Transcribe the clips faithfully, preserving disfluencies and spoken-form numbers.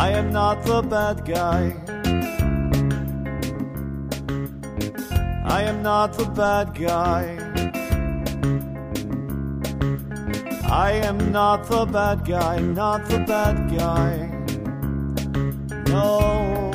I am not the bad guy. I am not the bad guy. I am not the bad guy, not the bad guy. No.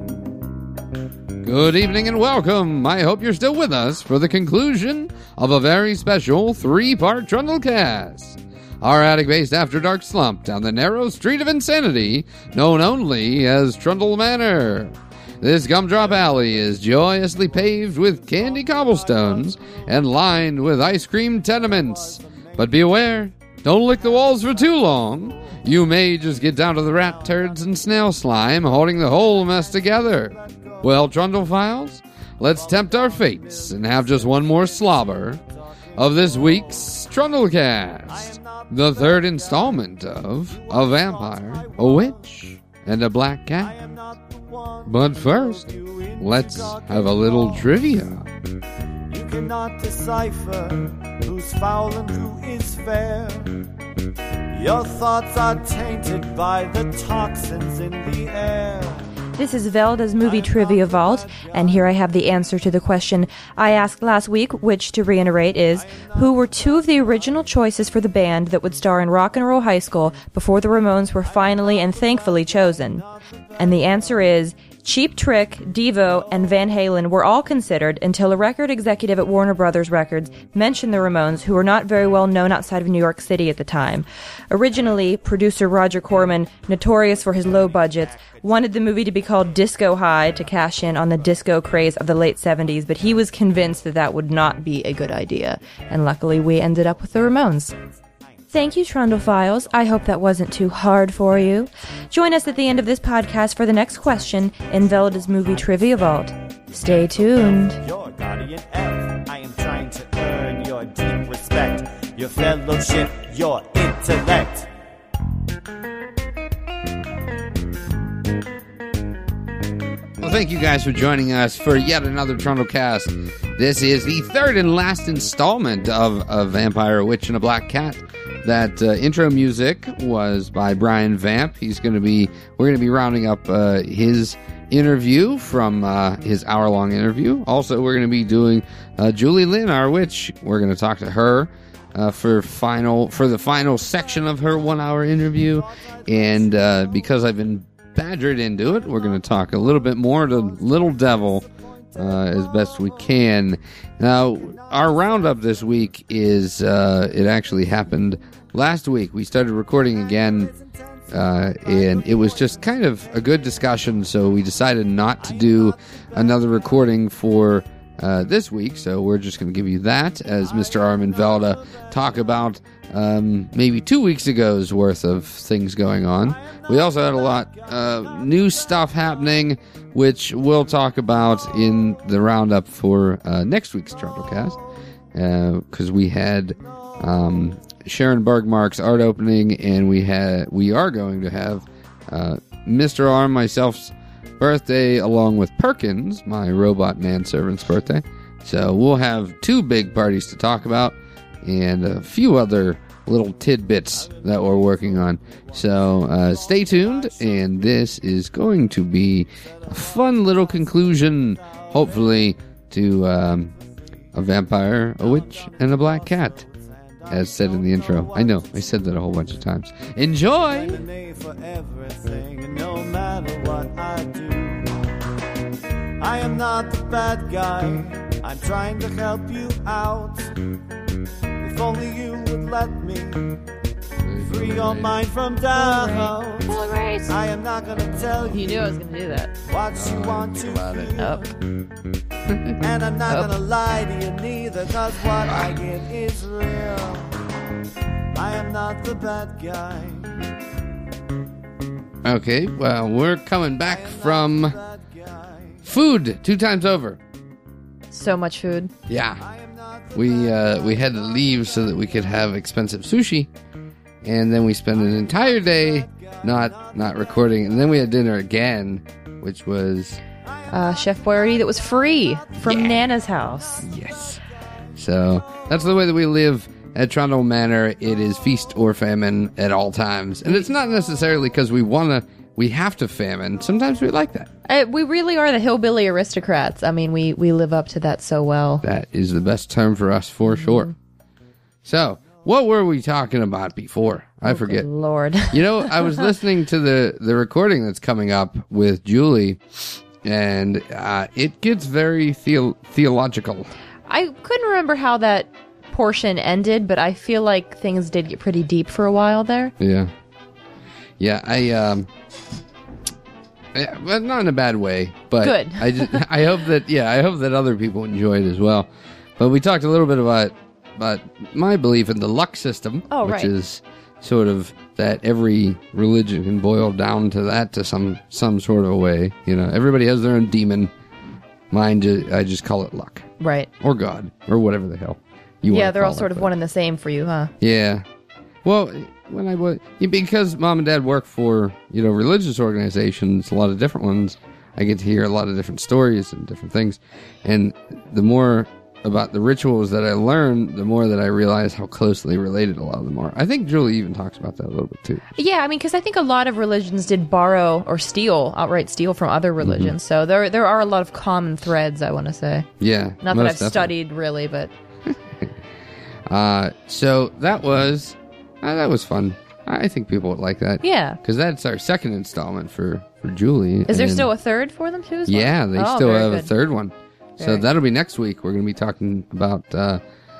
Good evening and welcome. I hope you're still with us for the conclusion of a very special three-part Trundlecast. Our attic-based After Dark slump down the narrow street of insanity, known only as Trundle Manor. This gumdrop alley is joyously paved with candy cobblestones and lined with ice cream tenements. But beware, don't lick the walls for too long. You may just get down to the rat turds and snail slime holding the whole mess together. Well, Trundlephiles, let's tempt our fates and have just one more slobber of this week's Trundlecast, the third installment of A Vampire, a Witch, and a Black Cat. But first, let's have a little trivia. You cannot decipher who's foul and who is fair. Your thoughts are tainted by the toxins in the air. This is Velda's Movie Trivia Vault, and here I have the answer to the question I asked last week, which, to reiterate, is, who were two of the original choices for the band that would star in Rock and Roll High School before the Ramones were finally and thankfully chosen? And the answer is, Cheap Trick, Devo, and Van Halen were all considered until a record executive at Warner Brothers Records mentioned the Ramones, who were not very well known outside of New York City at the time. Originally, producer Roger Corman, notorious for his low budgets, wanted the movie to be called Disco High to cash in on the disco craze of the late seventies, but he was convinced that that would not be a good idea. And luckily, we ended up with the Ramones. Thank you, Trundlephiles. I hope that wasn't too hard for you. Join us at the end of this podcast for the next question in Velda's Movie Trivia Vault. Stay tuned. Your guardian elf, I am trying to earn your deep respect, your fellowship, your intellect. Well, thank you guys for joining us for yet another Trundlecast. This is the third and last installment of A Vampire, a Witch, and a Black Cat. That uh, intro music was by Brian Vamp. He's going to be, we're going to be rounding up uh, his interview from uh, his hour-long interview. Also, we're going to be doing uh, Julie Lynn, our witch. We're going to talk to her uh, for final for the final section of her one-hour interview. And uh, because I've been badgered into it, we're going to talk a little bit more to Little Devil uh, as best we can. Now, our roundup this week is, uh, it actually happened last week. We started recording again, uh, and it was just kind of a good discussion, so we decided not to do another recording for uh, this week, so we're just going to give you that as Mister Armin Velda talk about um, maybe two weeks ago's worth of things going on. We also had a lot of uh, new stuff happening, which we'll talk about in the roundup for uh, next week's Trundlecast, because uh, we had um, Sharon Bergmark's art opening, and we had we are going to have uh, Mister Arm, myself's birthday, along with Perkins, my robot manservant's birthday. So we'll have two big parties to talk about, and a few other little tidbits that we're working on. So uh, stay tuned, and this is going to be a fun little conclusion, hopefully, to um, A Vampire, a Witch, and a Black Cat, as said in the intro. I know, I said that a whole bunch of times. Enjoy! For everything, no matter what I do, I am not the bad guy. I'm trying to help you out. If only you would let me free your mind from doubt. I am not gonna tell you. You knew I was gonna do that. What you want to feel. Nope. And I'm not Nope. gonna lie to you neither, cause what I get is real. I am not the bad guy. Okay, well, we're coming back from food two times over. So much food. Yeah. We uh, we had to leave so that we could have expensive sushi, and then we spent an entire day not not recording, and then we had dinner again, which was Uh, Chef Boyardee that was free from Yeah. Nana's house. yes. So that's the way that we live at Trundle Manor. It is feast or famine at all times, and it's not necessarily because we want to we have to famine. Sometimes we like that. Uh, we really are the hillbilly aristocrats. I mean, we, we live up to that so well. That is the best term for us, for sure. So, what were we talking about before? I Oh, forget. good Lord. You know, I was listening to the, the recording that's coming up with Julie, and uh, it gets very theo- theological. I couldn't remember how that portion ended, but I feel like things did get pretty deep for a while there. Yeah. Yeah, I, um... Yeah, but not in a bad way, but Good. I, just, I hope that, yeah, I hope that other people enjoy it as well. But we talked a little bit about, about my belief in the luck system, Oh, which right. is sort of that every religion can boil down to that to some, some sort of a way. You know, everybody has their own demon. Mine, ju- I just call it luck. Right. Or God, or whatever the hell you Yeah, wanna they're all call sort it, of but- one and the same for you, huh? Yeah. Well, when I was, because mom and dad work for, you know, religious organizations, a lot of different ones, I get to hear a lot of different stories and different things. And the more about the rituals that I learn, the more that I realize how closely related a lot of them are. I think Julie even talks about that a little bit too. Yeah, I mean, because I think a lot of religions did borrow or steal, outright steal from other religions. So there there are a lot of common threads, I want to say. Yeah. Not that most I've definitely. studied, really, but... Uh, so that was, uh, that was fun. I think people would like that. Yeah. Because that's our second installment for, for Julie. Is there and- still a third for them, too? as well? Yeah, they Oh, still very have a good. third one. So Very. that'll be next week. We're going to be talking about, uh,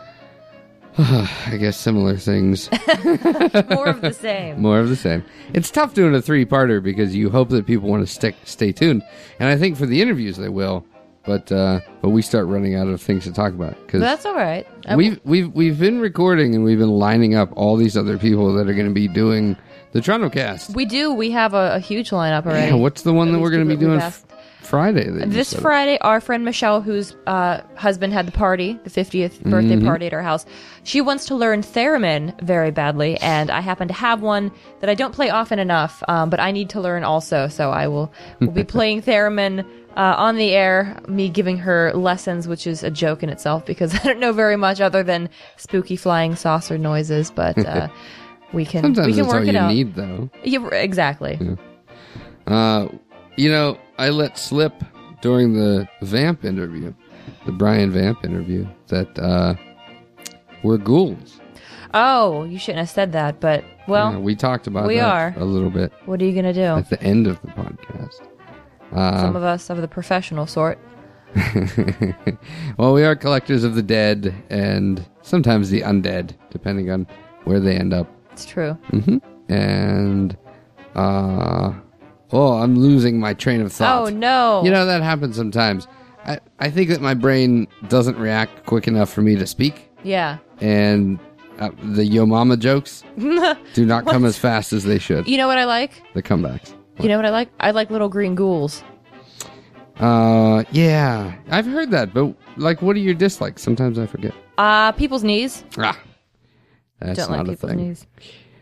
I guess, similar things. More of the same. More of the same. It's tough doing a three-parter because you hope that people want to stick, stay tuned. And I think for the interviews they will. But uh, but we start running out of things to talk about. But Because that's all right. I we've, we've, we've been recording and we've been lining up all these other people that are going to be doing the Toronto cast. We do. We have a, a huge lineup already. Yeah, what's the one At that we're least going to be people doing we've f- asked. Friday? that you This said? Friday, our friend Michelle, whose uh, husband had the party, the fiftieth birthday Mm-hmm. party at our house, she wants to learn theremin very badly, and I happen to have one that I don't play often enough, um, but I need to learn also, so I will, will be playing theremin uh, on the air, me giving her lessons, which is a joke in itself, because I don't know very much other than spooky flying saucer noises, but uh, we can, Sometimes we can that's work all it you out. need, though. Yeah, exactly. Uh, you know, I let slip during the Vamp interview, the Brian Vamp interview, that uh, we're ghouls. Oh, you shouldn't have said that, but, well, Yeah, we talked about we that are. a little bit what are you going to do? at the end of the podcast. Uh, Some of us of the professional sort. well, we are collectors of the dead and sometimes the undead, depending on where they end up. It's true. And, uh, oh, I'm losing my train of thought. Oh, no. You know, that happens sometimes. I, I think that my brain doesn't react quick enough for me to speak, Yeah. and uh, the Yo Mama jokes do not come as fast as they should. You know what I like? The comebacks. You know what I like? I like little green ghouls. Uh, yeah, I've heard that, but like, what are your dislikes? Sometimes I forget. Uh, people's knees. Ah, that's Don't not like a people's thing. knees.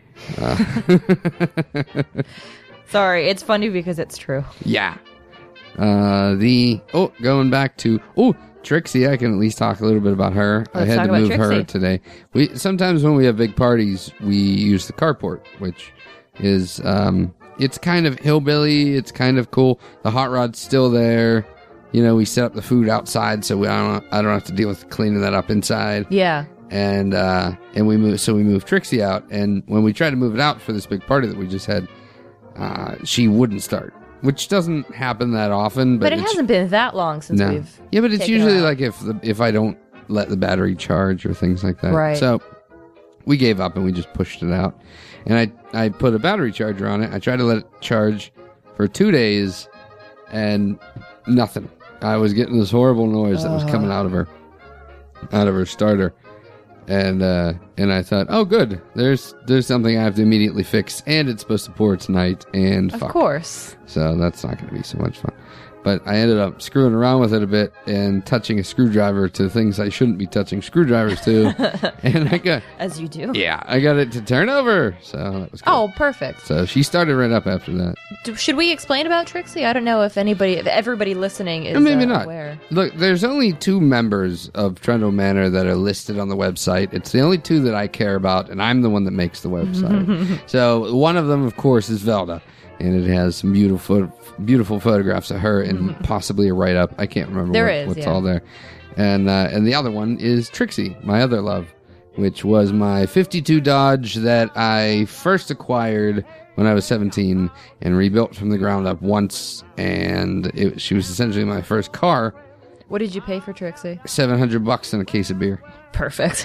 Sorry, it's funny because it's true. Yeah. Uh, the oh, going back to oh. Trixie, I can at least talk a little bit about her. Let's I had talk to about move her Trixie. today. We sometimes when we have big parties, we use the carport, which is um, it's kind of hillbilly. It's kind of cool. The hot rod's still there. You know, we set up the food outside, so we I don't I don't have to deal with cleaning that up inside. Yeah. And uh, and we move so we moved Trixie out. And when we tried to move it out for this big party that we just had, uh, she wouldn't start, which doesn't happen that often. But, But it it's- hasn't been that long since no. we've. Yeah, but it's taken her usually out. like if the, if I don't let the battery charge or things like that. Right. So we gave up and we just pushed it out. And I I put a battery charger on it. I tried to let it charge for two days and nothing. I was getting this horrible noise that was coming out of her out of her starter. And uh, and I thought, oh, good. There's there's something I have to immediately fix, and it's supposed to pour tonight. And Of fuck. course. So that's not going to be so much fun. But I ended up screwing around with it a bit and touching a screwdriver to things I shouldn't be touching screwdrivers to. And I got, As you do. yeah, I got it to turn over. So that was cool. Oh, perfect. So she started right up after that. Do, should we explain about Trixie? I don't know if anybody, if everybody listening is And maybe uh, not. aware. Look, there's only two members of Trundle Manor that are listed on the website. It's the only two that I care about, and I'm the one that makes the website. So one of them, of course, is Velda. and it has some beautiful, beautiful photographs of her and Mm-hmm. possibly a write up. I can't remember There what, is, what's yeah. all there. And uh, and the other one is Trixie, my other love, which was my fifty-two Dodge that I first acquired when I was seventeen and rebuilt from the ground up once. And it, she was essentially my first car. What did you pay for Trixie? seven hundred bucks and a case of beer. Perfect.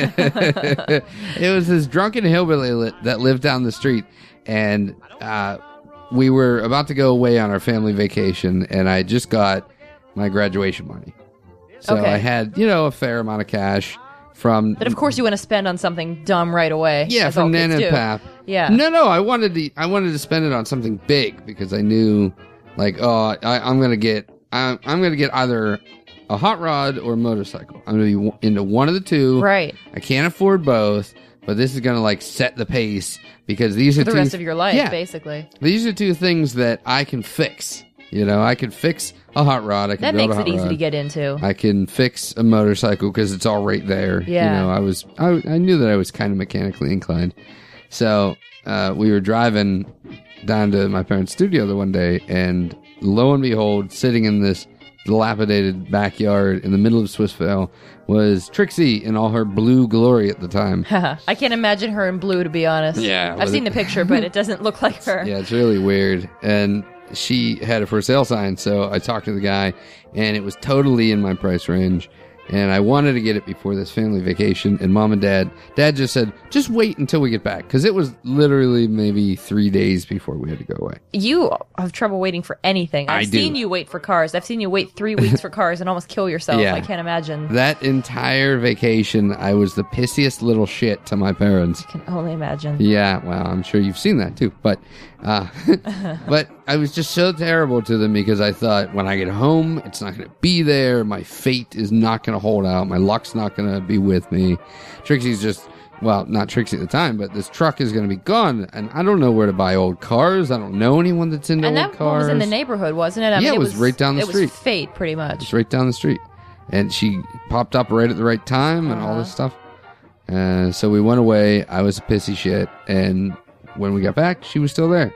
It was this drunken hillbilly li- that lived down the street, and uh, we were about to go away on our family vacation, and I just got my graduation money. So Okay. I had, you know, a fair amount of cash from... But of course you want to spend on something dumb right away. Yeah, as all from kids Nan and do. Pap. Yeah. No, no, I wanted to. I wanted to spend it on something big because I knew, like, oh, I, I'm gonna get. I, I'm gonna get either a hot rod or a motorcycle. I'm gonna be w- into one of the two. Right. I can't afford both, but this is gonna like set the pace because these are For the two, rest of your life, yeah, basically. these are two things that I can fix. You know, I can fix a hot rod. I can That build makes a hot it easy rod. to get into. I can fix a motorcycle because it's all right there. Yeah. You know, I was, I, I knew that I was kind of mechanically inclined. So, uh, we were driving down to my parents' studio the one day, and lo and behold, sitting in this dilapidated backyard in the middle of Swissvale was Trixie in all her blue glory at the time. I can't imagine her in blue, to be honest. Yeah, I've but seen it- the picture, but it doesn't look like her. Yeah, it's really weird. And she had a for sale sign, so I talked to the guy, and it was totally in my price range. And I wanted to get it before this family vacation, and mom and dad, dad just said, just wait until we get back, because it was literally maybe three days before we had to go away. You have trouble waiting for anything. I've I do. seen you wait for cars. I've seen you wait three weeks for cars and almost kill yourself. Yeah. I can't imagine. That entire vacation, I was the pissiest little shit to my parents. I can only imagine. Yeah, well, I'm sure you've seen that too. But, uh, but I was just so terrible to them because I thought when I get home, it's not going to be there. My fate is not going to hold out. My luck's not going to be with me. Trixie's just, well, not Trixie at the time, but this truck is going to be gone. And I don't know where to buy old cars. I don't know anyone that's into And old that one cars. was in the neighborhood, wasn't it? I Yeah, mean, it was right down the it street. It was fate, pretty much. It's right down the street. And she popped up right at the right time and all this stuff. Uh, so we went away. I was a pissy shit. And when we got back, she was still there.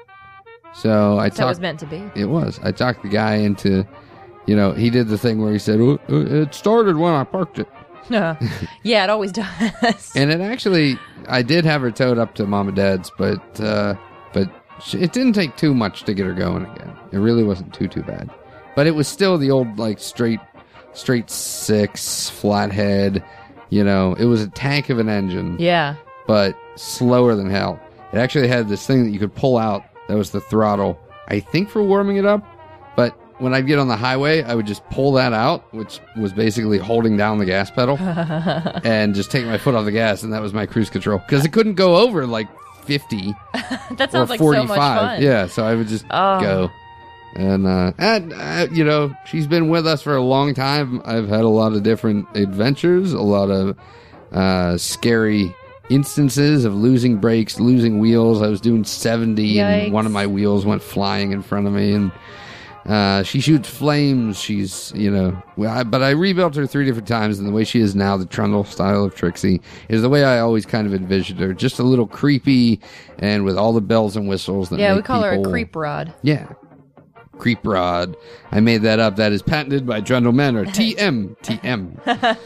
So I That was talked. meant to be. It was. I talked the guy into, you know, he did the thing where he said, oh, it started when I parked it. Yeah, it always does. And it actually, I did have her towed up to mom and dad's, but, uh, but she, it didn't take too much to get her going again. It really wasn't too, too bad. But it was still the old, like, straight, straight six, flathead, you know, it was a tank of an engine, Yeah. but slower than hell. It actually had this thing that you could pull out that was the throttle, I think for warming it up, but when I'd get on the highway, I would just pull that out, which was basically holding down the gas pedal, and just take my foot off the gas, and that was my cruise control. Because it couldn't go over, like, fifty That or sounds like so forty-five. much fun. Yeah, so I would just Oh. go. And, uh, and uh, you know, she's been with us for a long time. I've had a lot of different adventures, a lot of uh, scary instances of losing brakes, losing wheels. I was doing seventy, Yikes. and one of my wheels went flying in front of me, and uh, she shoots flames. She's, you know, well, I, but I rebuilt her three different times, and the way she is now, the Trundle style of Trixie, is the way I always kind of envisioned her. Just a little creepy, and with all the bells and whistles that Yeah, we make call her a people- creep rod. Yeah. Creep rod. I made that up. That is patented by Trundle Manor. T M. T M.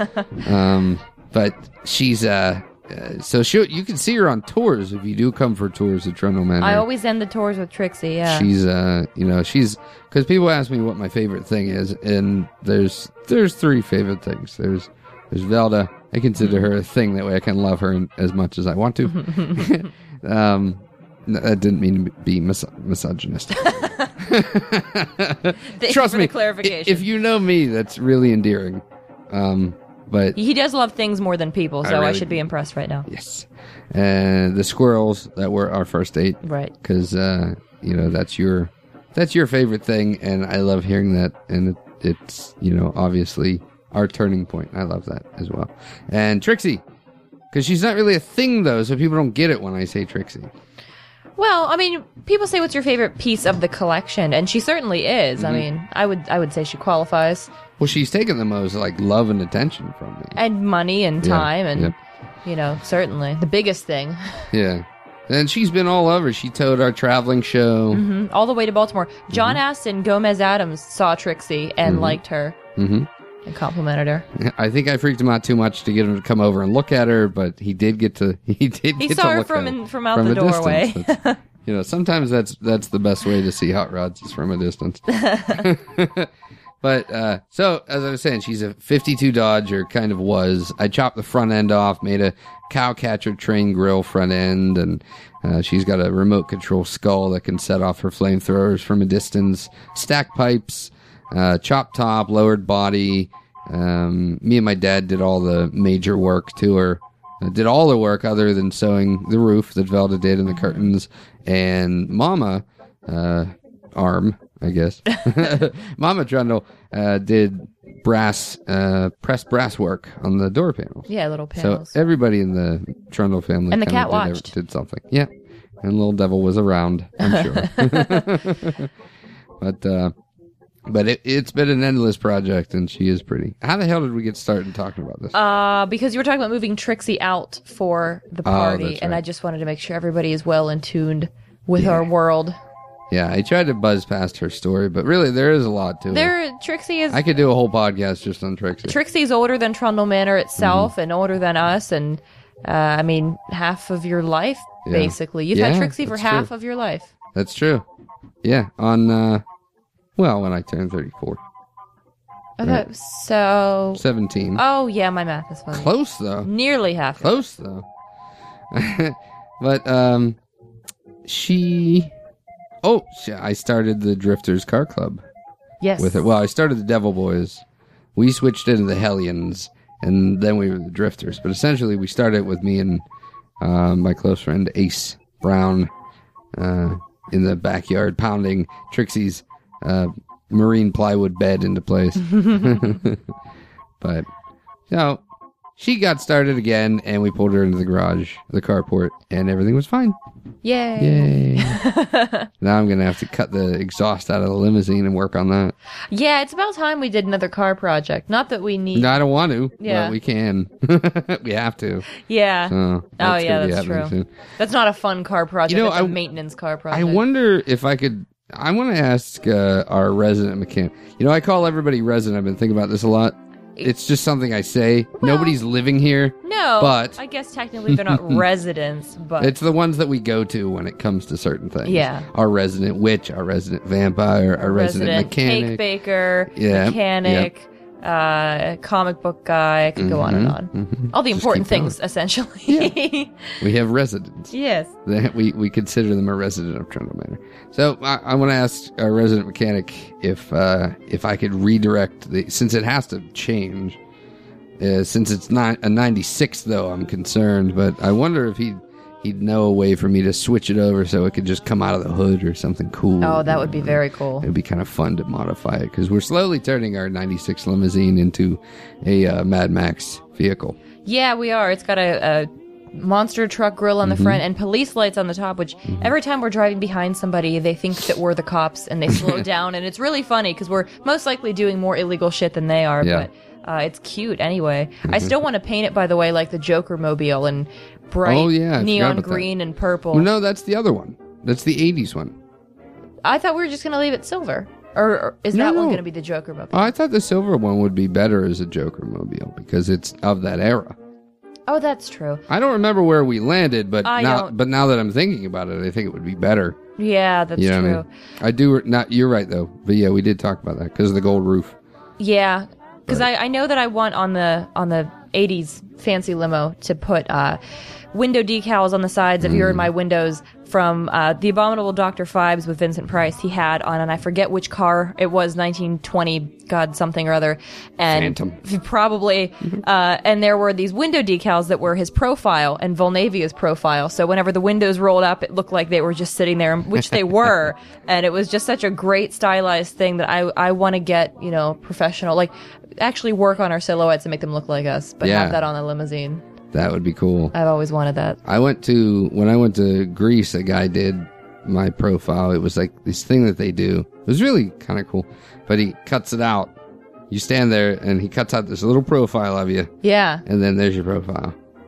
um, but she's, uh, uh so she you can see her on tours if you do come for tours at Trundle Manor. I always end the tours with Trixie, yeah. She's, uh, you know, she's, because people ask me what my favorite thing is, and there's, there's three favorite things. There's, there's Velda. I consider her a thing. That way I can love her as much as I want to. um, no, that didn't mean to be mis- misogynistic. Thank Trust you for me, the clarification. if you know me, that's really endearing. Um, but He does love things more than people, so I, really should do. be impressed right now. yes, and the squirrels that were our first date, Right. because uh, you know that's your that's your favorite thing, and I love hearing that, and it, it's you know obviously our turning point. I love that as well, and Trixie, because she's not really a thing though, so people don't get it when I say Trixie. Well, I mean, people say what's your favorite piece of the collection, and she certainly is. Mm-hmm. I mean, I would I would say she qualifies. Well, she's taken the most like love and attention from me. And money and Yeah, time and yep. you know, certainly. The biggest thing. Yeah. And she's been all over. She towed our traveling show. Mm-hmm. All the way to Baltimore. John mm-hmm. Aston Gomez Adams saw Trixie and mm-hmm. liked her. Mm-hmm. And complimented her. I think I freaked him out too much to get him to come over and look at her, but he did get to. He did. He get saw to her look from at in, from out from the doorway. You know, sometimes that's that's the best way to see hot rods is from a distance. But uh, so as I was saying, she's a fifty-two Dodge, or kind of was. I chopped the front end off, made a cow catcher train grill front end, and uh, she's got a remote control skull that can set off her flamethrowers from a distance. Stack pipes. Uh, chop top, lowered body. Um, me and my dad did all the major work to her. Uh, did all the work other than sewing the roof that Velda did and the curtains. And Mama, uh, arm, I guess. Mama Trundle uh, did brass, uh, pressed brass work on the door panels. Yeah, little panels. So everybody in the Trundle family and the cat did, watched. Did something. Yeah, and Little Devil was around, I'm sure. But. Uh, But it, it's been an endless project, and she is pretty. How the hell did we get started talking about this? Uh, because you were talking about moving Trixie out for the party, oh, that's right. and I just wanted to make sure everybody is well in tuned with yeah. our world. Yeah, I tried to buzz past her story, but really there is a lot to there, it. Trixie is. I could do a whole podcast just on Trixie. Trixie's older than Trundle Manor itself, mm-hmm. and older than us, and uh, I mean half of your life, yeah. basically. You've yeah, had Trixie for half true. of your life. That's true. Yeah, on uh, well, when I turned thirty-four. Okay, right. So seventeen. Oh yeah, my math is funny. Close though. Nearly half. Close though. But um, she. Oh, she, I started the Drifters Car Club. Yes. With it. Well, I started the Devil Boys. We switched into the Hellions, and then we were the Drifters. But essentially, we started with me and uh, my close friend Ace Brown uh, in the backyard, pounding Trixie's. Uh, marine plywood bed into place. But, you know, she got started again, and we pulled her into the garage, the carport, and everything was fine. Yay. Yay. Now I'm going to have to cut the exhaust out of the limousine and work on that. Yeah, it's about time we did another car project. Not that we need... No, I don't want to, yeah. but we can. We have to. Yeah. So oh, yeah, that's true. Soon. That's not a fun car project. You know, it's I, a maintenance car project. I wonder if I could... I want to ask uh, our resident mechanic. You know, I call everybody resident. I've been thinking about this a lot. It's just something I say. Well, nobody's living here. No, but I guess technically they're not residents, but... It's the ones that we go to when it comes to certain things. Yeah. Our resident witch, our resident vampire, our resident, resident mechanic. Cake baker, yeah, mechanic, yep. uh, comic book guy. I could mm-hmm, go on and on. Mm-hmm. All the just important things, going. Essentially. Yeah. We have residents. Yes. We, we consider them a resident of Trundle Manor. So I, I want to ask our resident mechanic if uh, if I could redirect the... Since it has to change... Uh, since it's not a ninety-six, though, I'm concerned. But I wonder if he'd, he'd know a way for me to switch it over so it could just come out of the hood or something cool. Oh, that would be very cool. It would be kind of fun to modify it, because we're slowly turning our ninety-six limousine into a uh, Mad Max vehicle. Yeah, we are. It's got a, a monster truck grill on the mm-hmm. front and police lights on the top, which mm-hmm. every time we're driving behind somebody, they think that we're the cops, and they slow down. And it's really funny, because we're most likely doing more illegal shit than they are. Yeah. But Uh, it's cute anyway. Mm-hmm. I still want to paint it, by the way, like the Joker mobile in bright oh, yeah, neon green that. and purple. Well, no, that's the other one. That's the eighties one. I thought we were just going to leave it silver. Or, or is no, that no. one going to be the Joker mobile? Oh, I thought the silver one would be better as a Joker mobile, because it's of that era. Oh, that's true. I don't remember where we landed, but I now, don't. but now that I'm thinking about it, I think it would be better. Yeah, that's you know true. What I, mean? I do. Not you're right though. But yeah, we did talk about that because of the gold roof. Yeah. Because I, I know that I want on the on the eighties fancy limo to put uh, window decals on the sides of mm. your and my windows from uh, The Abominable Doctor Phibes with Vincent Price. He had on, and I forget which car it was, nineteen twenty, God something or other, and Phantom. probably. uh, and there were these window decals that were his profile and Volnavia's profile. So whenever the windows rolled up, it looked like they were just sitting there, which they were. And it was just such a great stylized thing that I I want to get, you know, professional, like actually work on our silhouettes and make them look like us, but yeah. have that on the limousine. That would be cool. I've always wanted that. I went to, when I went to Greece, a guy did my profile. It was like this thing that they do. It was really kind of cool, but he cuts it out. You stand there and he cuts out this little profile of you. Yeah. And then there's your profile.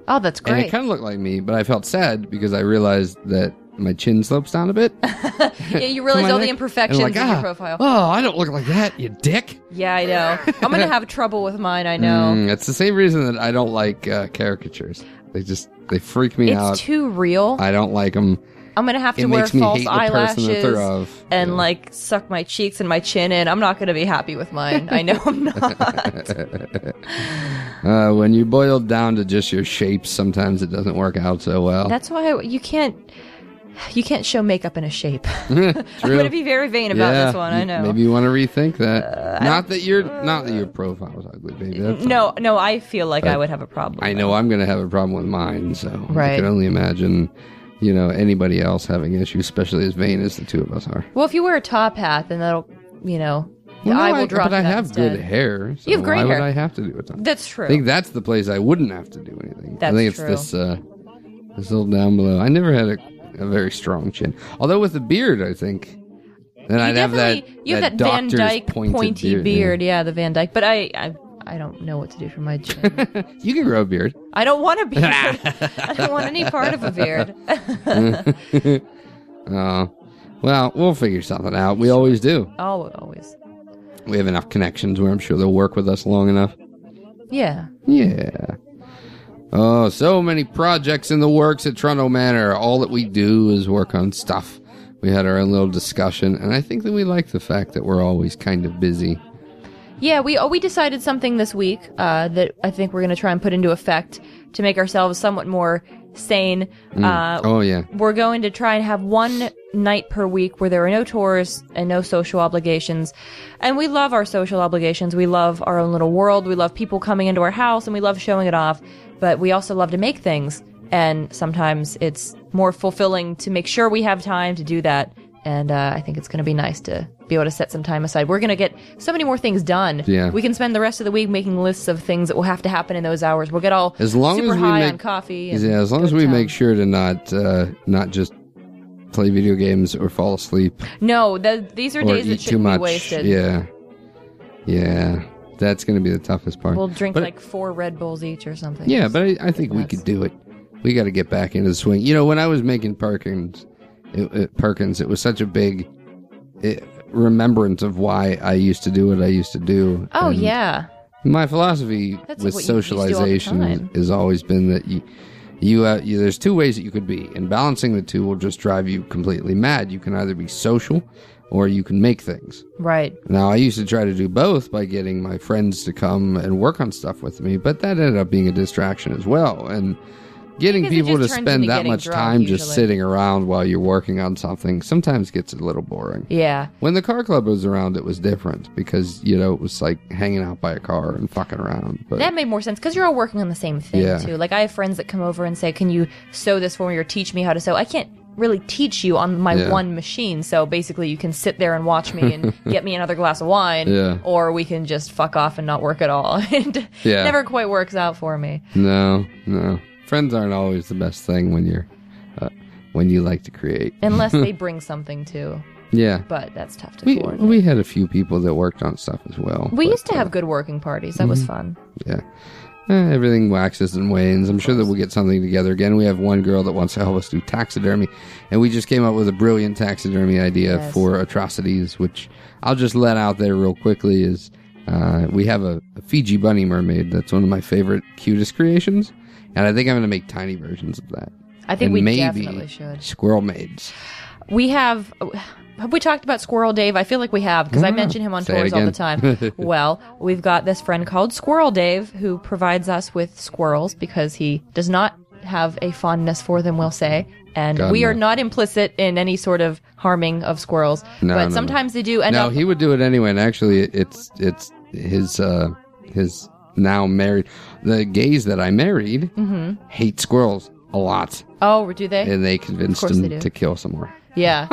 Oh, that's And great. it kind of looked like me, but I felt sad because I realized that my chin slopes down a bit. Yeah, you realize My all neck. the imperfections And like, in your ah, profile. Oh, I don't look like that, you dick. Yeah, I know. I'm going to have trouble with mine, I know. Mm, it's the same reason that I don't like uh, caricatures. They just, they freak me It's out. too real. I don't like them. I'm going to have to It wear makes me false hate the person that eyelashes they're of. and, Yeah. like, suck my cheeks and my chin in. I'm not going to be happy with mine. I know I'm not. Uh, when you boil down to just your shapes, sometimes it doesn't work out so well. That's why you can't... You can't show makeup in a shape. True. I'm going to be very vain about Yeah, this one, I know. Uh, Maybe you want to rethink that. not that your not that your profile is ugly, baby. That's No, no, I feel like I But would have a problem. I know I'm going to have a problem with mine, so I Right. can only imagine, you know, anybody else having issues, especially as vain as the two of us are. Well, if you wear a top hat, then that'll, you know, the Well, no, eye will I, drop. but I to that have instead. good hair. So You have great why hair. would I have to do it? Then? That's true. I think that's the place I wouldn't have to do anything. That's I think it's true. this uh, this little down below. I never had a, a very strong chin, although with the beard, I think. Then you I'd have that. definitely- You have that Van doctor's Dyke pointed pointy beard. beard. Yeah. the Van Dyke. But I, I, I don't know what to do for my chin. Yeah. You can grow a beard. I don't want a beard. I don't want any part of a beard. Oh, well, we'll figure something out. We always do. Oh, always. We have enough connections where I'm sure they'll work with us long enough. Yeah. Yeah. Oh, so many projects in the works at Toronto Manor. All that we do is work on stuff. We had our own little discussion, and I think that we like the fact that we're always kind of busy. Yeah, we oh, we decided something this week uh, that I think we're going to try and put into effect to make ourselves somewhat more sane. Uh, Oh, yeah. We're going to try and have one night per week where there are no tours and no social obligations. And we love our social obligations. We love our own little world. We love people coming into our house and we love showing it off. But we also love to make things. And sometimes it's more fulfilling to make sure we have time to do that. And uh, I think it's going to be nice to be able to set some time aside. We're going to get so many more things done. Yeah. We can spend the rest of the week making lists of things that will have to happen in those hours. We'll get all As long super as we high make- on coffee. And Yeah, as long go as to we town. make sure to not uh, not just play video games or fall asleep No, the, these are or days that eat too shouldn't much. be wasted. Yeah. Yeah. That's going to be the toughest part. We'll drink But- like four Red Bulls each or something. Yeah, but I, I think we That's- could do it. We got to get back into the swing. You know, when I was making Perkins, it, it, Perkins, it was such a big it, remembrance of why I used to do what I used to do. Oh, And yeah. my philosophy That's with what you used to do all the socialization time. has always been that you, you, uh, you, there's two ways that you could be, and balancing the two will just drive you completely mad. You can either be social, or you can make things. Right. Now, I used to try to do both by getting my friends to come and work on stuff with me, but that ended up being a distraction as well. And getting Because it people to just turns spend into that getting much drunk, time just usually. sitting around while you're working on something sometimes gets a little boring. Yeah. When the car club was around, it was different because, you know, it was like hanging out by a car and fucking around. But That made more sense because you're all working on the same thing, Yeah. too. Like, I have friends that come over and say, can you sew this for me or teach me how to sew? I can't really teach you on my Yeah. one machine, so basically you can sit there and watch me and get me another glass of wine, Yeah. or we can just fuck off and not work at all. And Yeah. it never quite works out for me. no, no. Friends aren't always the best thing when you're, uh, when you like to create. Unless they bring something, too. Yeah. But that's tough to We, coordinate. we had a few people that worked on stuff as well. We but, used to uh, have good working parties. That was fun. Yeah. Eh, everything waxes and wanes. I'm sure that we'll get something together again. We have one girl that wants to help us do taxidermy, and we just came up with a brilliant taxidermy idea Yes. for atrocities, which I'll just let out there real quickly is uh, we have a, a Fiji bunny mermaid that's one of my favorite, cutest creations, and I think I'm going to make tiny versions of that. I think And we maybe definitely should. Squirrel maids. We have. Have we talked about Squirrel Dave? I feel like we have because I Yeah. mention him on Say it tours all the again. time. Well, we've got this friend called Squirrel Dave who provides us with squirrels because he does not have a fondness for them, we'll say. And God, we no. are not implicit in any sort of harming of squirrels. No, but no, no. sometimes they do end No, up. he would do it anyway, and actually, it's it's his uh, his now married the gays that I married Mm-hmm. hate squirrels a lot, Oh, do they? and they convinced course him they do. to kill some more. Yeah.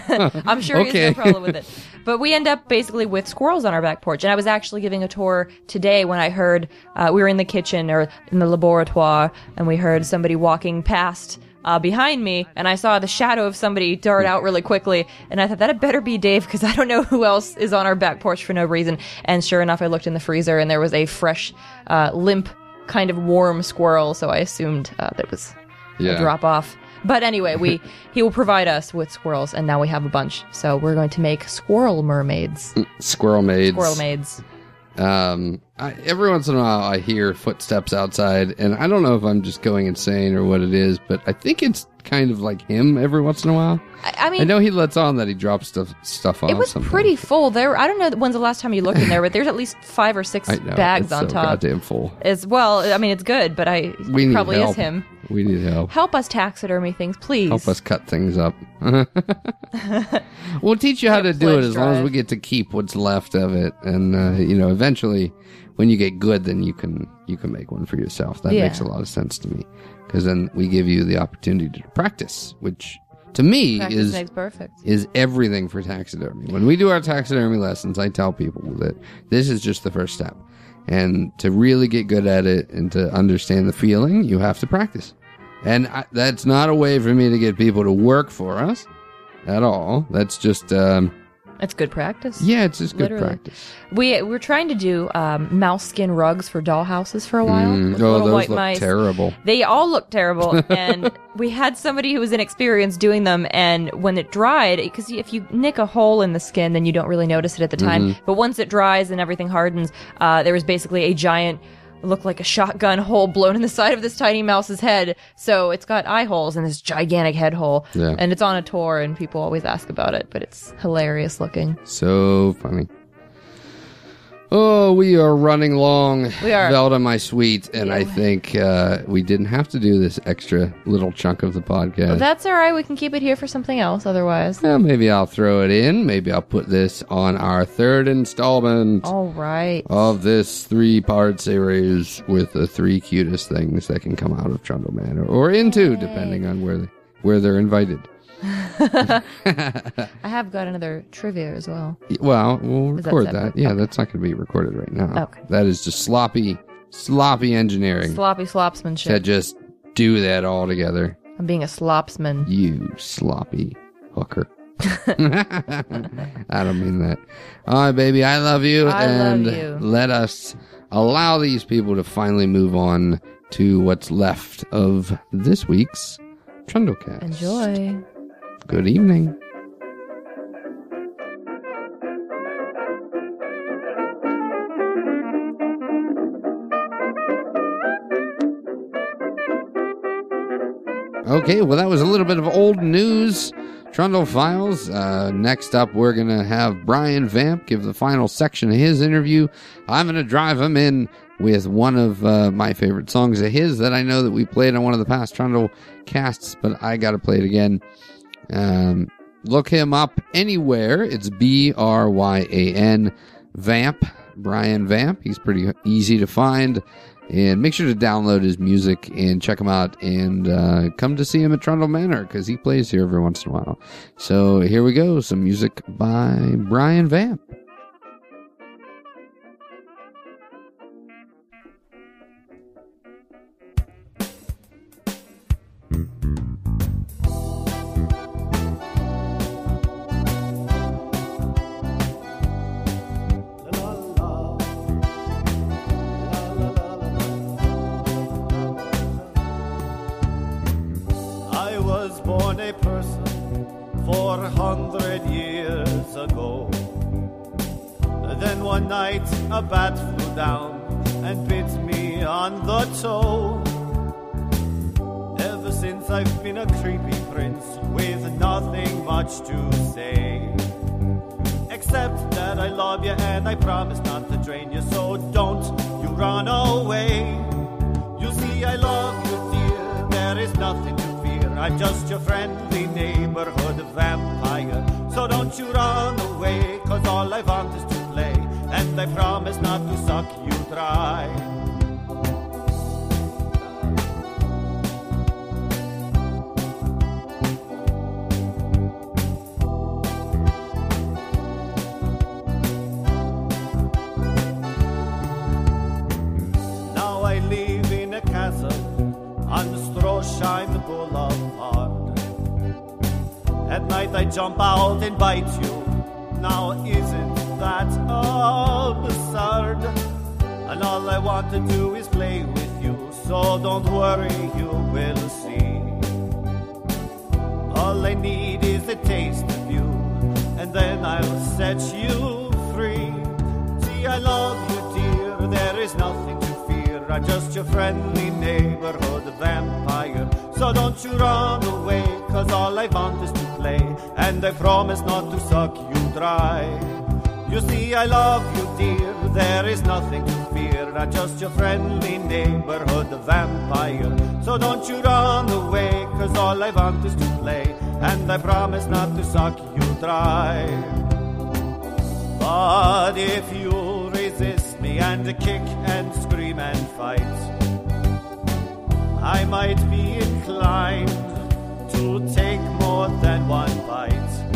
I'm sure he Okay. has no problem with it. But we end up basically with squirrels on our back porch. And I was actually giving a tour today when I heard uh, we were in the kitchen or in the laboratoire and we heard somebody walking past uh, behind me. And I saw the shadow of somebody dart out really quickly. And I thought that had better be Dave because I don't know who else is on our back porch for no reason. And sure enough, I looked in the freezer and there was a fresh, uh, limp kind of warm squirrel, so I assumed uh, that it was Yeah. a drop off. But anyway, we he will provide us with squirrels, and now we have a bunch. So we're going to make squirrel mermaids. Squirrel maids. Squirrel maids. Um, I, every once in a while, I hear footsteps outside, and I don't know if I'm just going insane or what it is, but I think it's kind of like him every once in a while. I, I mean, I know he lets on that he drops stuff stuff on. it was sometimes. pretty full. There, I don't know when's the last time you looked in there, but there's at least five or six I know, bags it's on so top. goddamn full. As well, I mean, it's good, but I We need probably help. is him. We need help. Help us taxidermy things, please. Help us cut things up. We'll teach you how Yeah, to do it pledge as long as drive. we get to keep what's left of it, and uh, you know, eventually, when you get good, then you can you can make one for yourself. That Yeah. makes a lot of sense to me, because then we give you the opportunity to practice, which to me Practice is makes perfect. is everything for taxidermy. When we do our taxidermy lessons, I tell people that this is just the first step, and to really get good at it and to understand the feeling, you have to practice. And I, that's not a way for me to get people to work for us at all. That's just, um, It's good practice. yeah, it's just good Literally. practice. We we're trying to do um, mouse skin rugs for doll houses for a while. Mm, with oh, little those white look mice. terrible. They all look terrible, and we had somebody who was inexperienced doing them. And when it dried, because if you nick a hole in the skin, then you don't really notice it at the time. Mm-hmm. But once it dries and everything hardens, uh, there was basically a giant, looked like a shotgun hole blown in the side of this tiny mouse's head. So it's got eye holes in this gigantic head hole, Yeah. and it's on a tour, and people always ask about it. But it's hilarious looking. So funny. Oh, we are running long. We are. Velda, my sweet, and Yeah. I think uh, we didn't have to do this extra little chunk of the podcast. But that's all right. We can keep it here for something else. Otherwise, Well, maybe I'll throw it in. Maybe I'll put this on our third installment all right. of this three-part series with the three cutest things that can come out of Trundle Manor, or into, depending on where they, where they're invited. I have got another trivia as well. Well, we'll Is that record that. separate? Yeah, that's not going to be recorded right now. Okay. That is just sloppy, sloppy engineering Sloppy to slopsmanship. just do that all together. I'm being a slopsman. You sloppy hooker. I don't mean that. All right, baby, I love you. I love and you. let us allow these people to finally move on to what's left of this week's Trundlecast. Enjoy. Good evening. Okay, well, that was a little bit of old news. Trundle Files. Uh, next up, we're going to have Brian Vamp give the final section of his interview. I'm going to drive him in with one of uh, my favorite songs of his that I know that we played on one of the past Trundle casts, but I got to play it again. Um, look him up anywhere. It's B R Y A N, Vamp, Brian Vamp. He's pretty easy to find. And make sure to download his music and check him out, and uh, come to see him at Trundle Manor, because he plays here every once in a while. So here we go, some music by Brian Vamp. I was born a person four hundred years ago. Then one night a bat flew down and bit me on the toe. Ever since I've been a creepy prince with nothing much to say, except that I love you and I promise not to drain you, so don't you run away. You see, I love you, dear, there is nothing to fear. I'm just your friendly neighborhood vampire. So don't you run away, cause all I want is to play, and I promise not to suck you dry. Now I live in a castle on Stroheim Boulevard. At night I jump out and bite you. Now isn't that absurd? And all I want to do is play with So don't worry, you will see. All I need is a taste of you, and then I'll set you free. See, I love you, dear, there is nothing to fear. I'm just your friendly neighborhood vampire. So don't you run away, cause all I want is to play, and I promise not to suck you dry. You see, I love you, dear, there is nothing to fear. I'm just your friendly neighborhood vampire. So don't you run away, cause all I want is to play, and I promise not to suck you dry. But if you resist me and kick and scream and fight, I might be inclined to take more than one bite.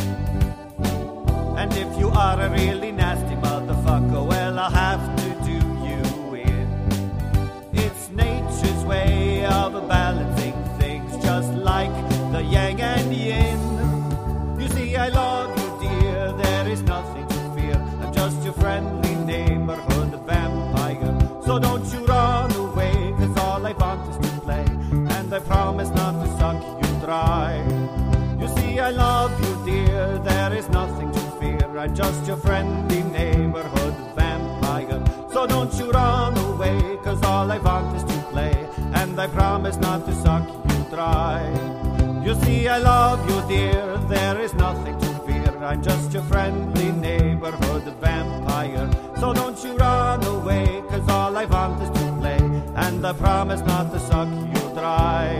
And if you are a really nasty motherfucker, well, I'll have to do you in. It's nature's way of balancing things, just like the yang and yin. You see, I love you, dear, there is nothing to fear. I'm just your friendly neighborhood vampire. So don't you run away, cause all I want is to play, and I promise not to suck you dry. You see, I love you, dear, there is nothing to fear. I'm just your friendly neighborhood vampire. So don't you run away, cause all I want is to play, and I promise not to suck you dry. You see, I love you, dear, there is nothing to fear. I'm just your friendly neighborhood vampire. So don't you run away, cause all I want is to play, and I promise not to suck you dry.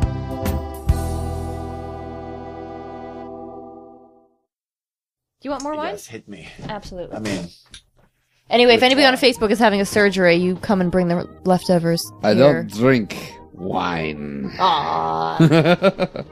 Do you want more wine? Yes, hit me. Absolutely. I mean, Anyway, if anybody wine. on Facebook is having a surgery, you come and bring the leftovers. I here. don't drink wine. Aww.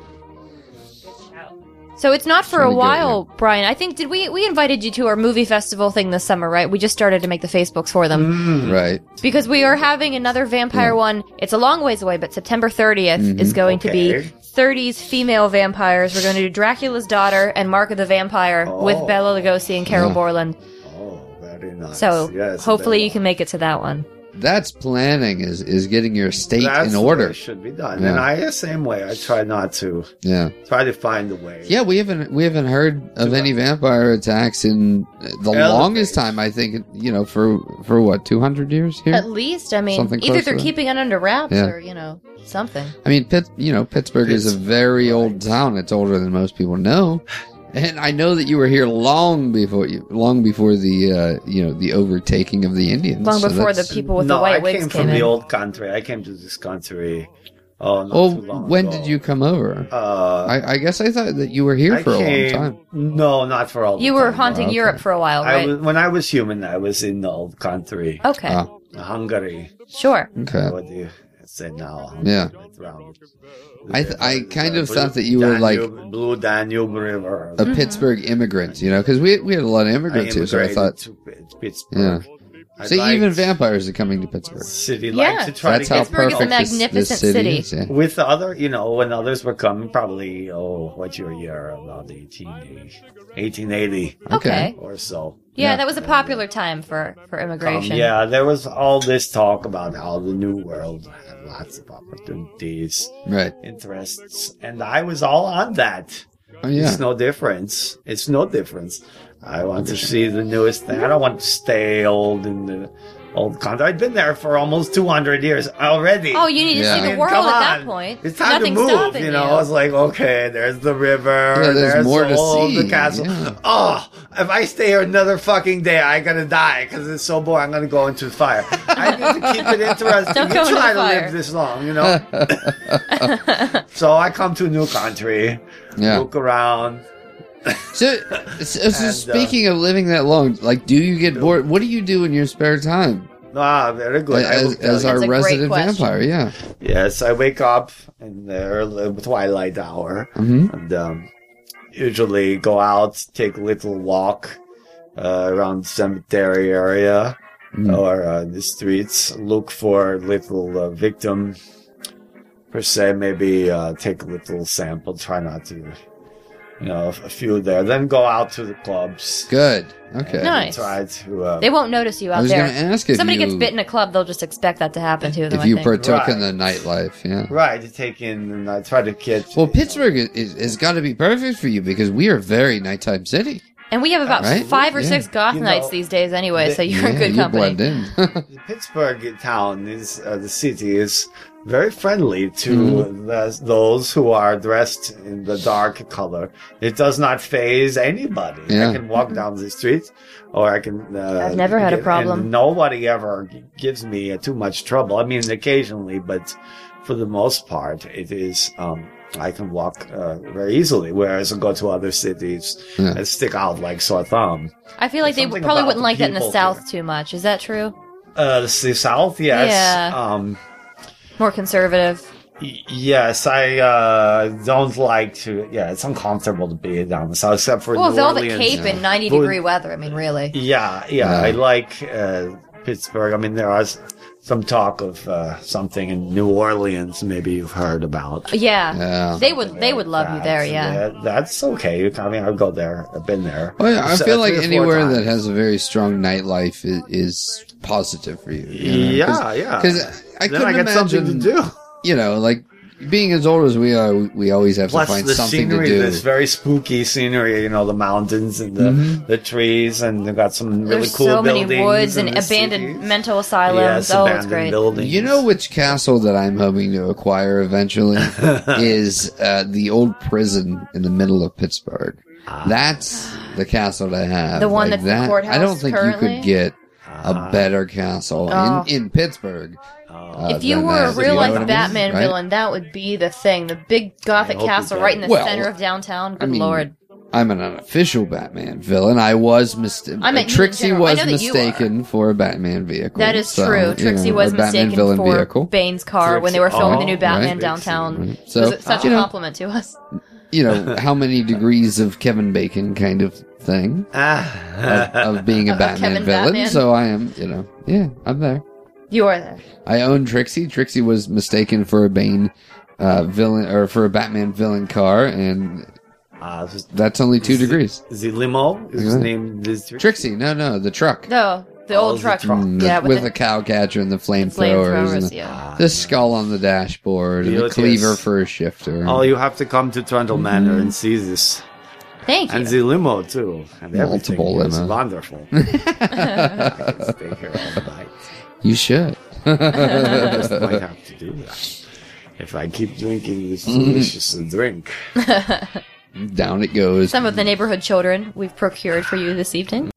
So it's not for Trying a to get while, Brian. I think did we we invited you to our movie festival thing this summer, right? We just started to make the Facebooks for them Right. because we are having another vampire one. It's a long ways away, but September thirtieth Mm-hmm. is going to be Okay. thirties female vampires. We're going to do Dracula's Daughter and Mark of the Vampire with Oh. Bela Lugosi and Carol Yeah. Borland. oh, very nice. So Yes, hopefully very you can make it to that one. That's planning is is getting your state That's in the order. way it should be done. Yeah. And I the same way. I try not to Yeah. try to find a way. Yeah, we haven't we haven't heard of To any what? vampire attacks in the Elevates. longest time. I think you know for for what two hundred years here. At least, I mean, Something either close they're to that. keeping it under wraps Yeah. or you know something. I mean, Pitt, you know, Pittsburgh is a Pittsburgh, very old right. town. It's older than most people know. And I know that you were here long before you, long before the, uh, you know, the overtaking of the Indians. Long So before the that's- people with no, the white I wigs came came from in. the old country. I came to this country. Oh, not Well, too long when ago. did you come over? Uh, I, I guess I thought that you were here I for came, a long time. No, not for all. the You were time. haunting okay. Europe for a while, I right? was, when I was human, I was in the old country, Okay, Ah. Hungary. sure. Okay. What do you say now? Yeah. It's around I th- I kind of Blue thought that you were like Danube- Blue Danube River. a Pittsburgh immigrant, you know, because we we had a lot of immigrants here. So I immigrated thought, to P- Pittsburgh. I see, liked even vampires are coming to Pittsburgh. city Yeah. like to try That's to how get Pittsburgh is a perfect this, this magnificent city, city. is. Yeah. with the other, you know, when others were coming, probably, oh, what's your year? About eighteen, eighteen eighty Okay. or so. Yeah, Yeah. that was a popular time for for Um, immigration. yeah, there was all this talk about how the new world had lots of opportunities, Right. interests, and I was all on that. Oh yeah. It's no difference. It's no difference. I want to see the newest thing. I don't want to stay old in the old country. I've been there for almost two hundred years already. Oh, you need to Yeah. see I the mean, world Come at that on. point. It's time Nothing's to move, stopping you know. It's like, okay, there's the river, Yeah, there's more to all see, the castle. yeah. Oh, if I stay here another fucking day, I'm gonna die because it's so boring. I'm gonna go into the fire. I need to keep it interesting. Don't You go into try the to fire. live this long, you know. So I come to a new country, Yeah. look around. So, so, so And, uh, speaking of living that long, like, do you get bored? What do you do in your spare time? Ah, very good. I As, will tell as you. our That's a great resident question. vampire, yeah. Yes, I wake up in the early twilight hour hmm and um, usually go out, take a little walk uh, around the cemetery area Mhm. or uh, the streets, look for little uh, victim per se, maybe uh, take a little sample, try not to you know, a few there. Then go out to the clubs. Good. Okay. and Nice. Try to. Uh, They won't notice you out I was there. going to ask if Somebody you, gets bit in a club, they'll just expect that to happen to them. if I you think. partook in Right. the nightlife. Yeah. right to take in and I try to catch. Well, Pittsburgh is, is, has got to be perfect for you because we are a very nighttime city. And we have about Right? five or Yeah. six goth You nights know, these days anyway, the- so you're in Yeah, good you company. blend in. The Pittsburgh town is uh, the city is very friendly to Mm-hmm. the, those who are dressed in the dark color. It does not phase anybody. Yeah. I can walk down the street, or I can. Uh, I've never had a get- problem. And nobody ever g- gives me uh, too much trouble. I mean, occasionally, but for the most part, it is. Um, I can walk uh, very easily, whereas I go to other cities Yeah. and stick out like sore thumb. I feel like they Something probably about wouldn't the like that in the people South here. too much. Is that true? Uh, the South, yes. Yeah. Um, More conservative. Y- Yes, I uh, don't like to. Yeah, it's uncomfortable to be down the south, except for Well, New velvet Orleans. cape and ninety Well, degree weather. I mean, really. Yeah, yeah, Yeah. I like uh, Pittsburgh. I mean, there was some talk of uh, something in New Orleans. Maybe you've heard about. Yeah. Yeah. They would. They would love you That. there. Yeah. That- that's okay. I mean, I'll go there. I've been there. Well, yeah, I So, feel three like or four anywhere that times. has a very strong nightlife is, is positive for you. you know? Yeah, yeah. Because I then couldn't I get imagine, something to do. you know, like being as old as we are, we, we always have Plus to find the something scenery, to do. this very spooky scenery, you know, the mountains and the, Mm-hmm. the trees, and they've got some really There's cool so many buildings. woods in and the abandoned cities. mental asylums. Yes, oh, it's abandoned great. buildings. You know which castle that I'm hoping to acquire eventually is uh, the old prison in the middle of Pittsburgh. That's the castle to have. The one Like that's the that, courthouse I don't think you currently? could get a better castle Oh. in, in Pittsburgh. uh, If you than were that, a if real you know life what I mean, Batman right? villain, that would be the thing. The big gothic hope you castle get right in the it. Well, center of downtown. Good I mean, lord. I'm an unofficial Batman villain. I was mistaken. I meant you in Trixie general. I was know that you mistaken for a Batman vehicle. That is So, true. you Trixie know, was a Batman mistaken villain for vehicle. Bane's car when they were Trixie- filming oh, the new Batman right. downtown. Right. It So, was such you a know, compliment to us. you know, how many degrees of Kevin Bacon kind of thing Ah. of, of being a Of Batman Kevin villain. Batman. So I am, you know, yeah, I'm there. You are there. I own Trixie. Trixie was mistaken for a Bane uh, villain or for a Batman villain car, and Uh, this- that's only two the- degrees. The limo is Yeah. named this Trixie, no, no, the truck. No, the Oh, old the truck. truck. Mm, Yeah, with, with the the cow catcher and the flamethrowers, flamethrowers. and the, Yeah. the skull on the dashboard, and the Beauteous. cleaver for a shifter. Oh, you have to come to Trundle Manor and see this. Thank And you. the limo, too. And everything Multiple is limos. wonderful. I can stay here all night. You should. I just might have to do that. If I keep drinking this delicious drink. Down it goes. Some of the neighborhood children we've procured for you this evening.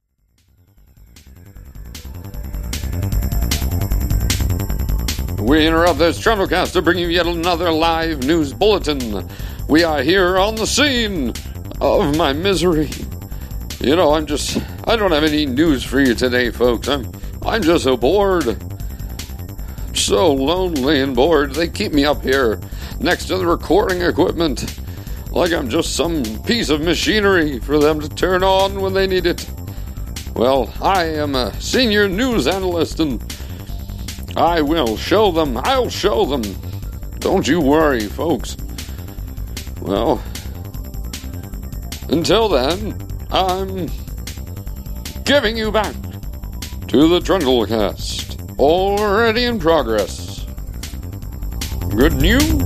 We interrupt this Trundlecast to bring you yet another live news bulletin. We are here on the scene of my misery. You know, I'm just, I don't have any news for you today, folks. I'm, I'm just so bored. So lonely and bored. They keep me up here next to the recording equipment like I'm just some piece of machinery for them to turn on when they need it. Well, I am a senior news analyst and I will show them. I'll show them. Don't you worry, folks. Well, until then, I'm giving you back to the Trundlecast, already in progress. Good news.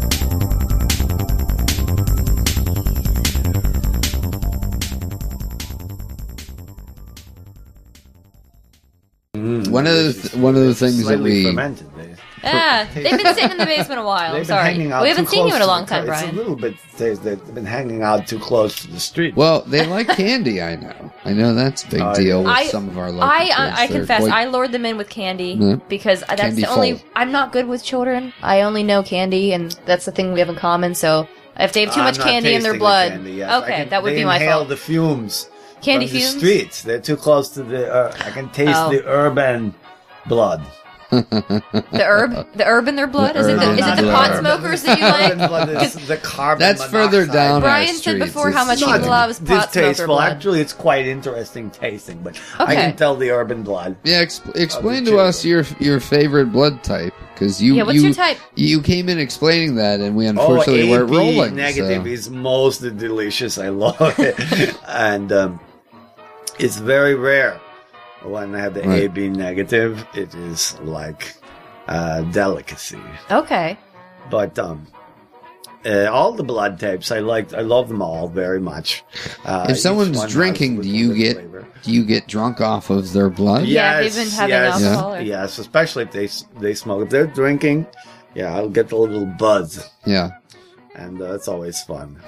One of the th- one of the things that Slightly we fermented. They, Yeah, they've been sitting in the basement a while. they've been Sorry. hanging out We haven't too seen you close in a to long the time, car. It's Brian. a little bit. They, they've been hanging out too close to the street. well, they like candy. I know. I know that's a big Oh, deal with I- some of our local I kids. I, I They're confess, quite- I lured them in with candy Yeah. because that's Candy the only. full. I'm not good with children. I only know candy, and that's the thing we have in common. So if they have too I'm much not candy in their tasting the blood, candy yet. I okay, can- that would they be my inhale fault. the fumes. Candy from fumes? the streets. They're too close to the. Uh, I can taste Oh. the urban blood. The herb, the herb in their blood. The Is it the, herb is in it the the pot blood. smokers that you like? But it's the carbon That's further monoxide. down. Brian our said streets. before how much It's he not loves pot smoker distasteful. blood. Actually, it's quite interesting tasting, but I Okay. can tell the urban blood. Yeah, exp- explain the to us children. your your favorite blood type, because you Yeah, what's you, your type? you came in explaining that, and we Oh, unfortunately A weren't B rolling. negative so. is most delicious. I love it, and um, it's very rare. When I have the Right. A B negative, it is like a delicacy. Okay. But um, uh, all the blood types, I like. I love them all very much. Uh, If each someone's one has drinking, a do you different get flavor. do you get drunk off of their blood? Yeah, if they've been having yes, alcohol or- Yes, especially if they they smoke. If they're drinking, yeah, I'll get a little buzz, Yeah. and uh, it's always fun.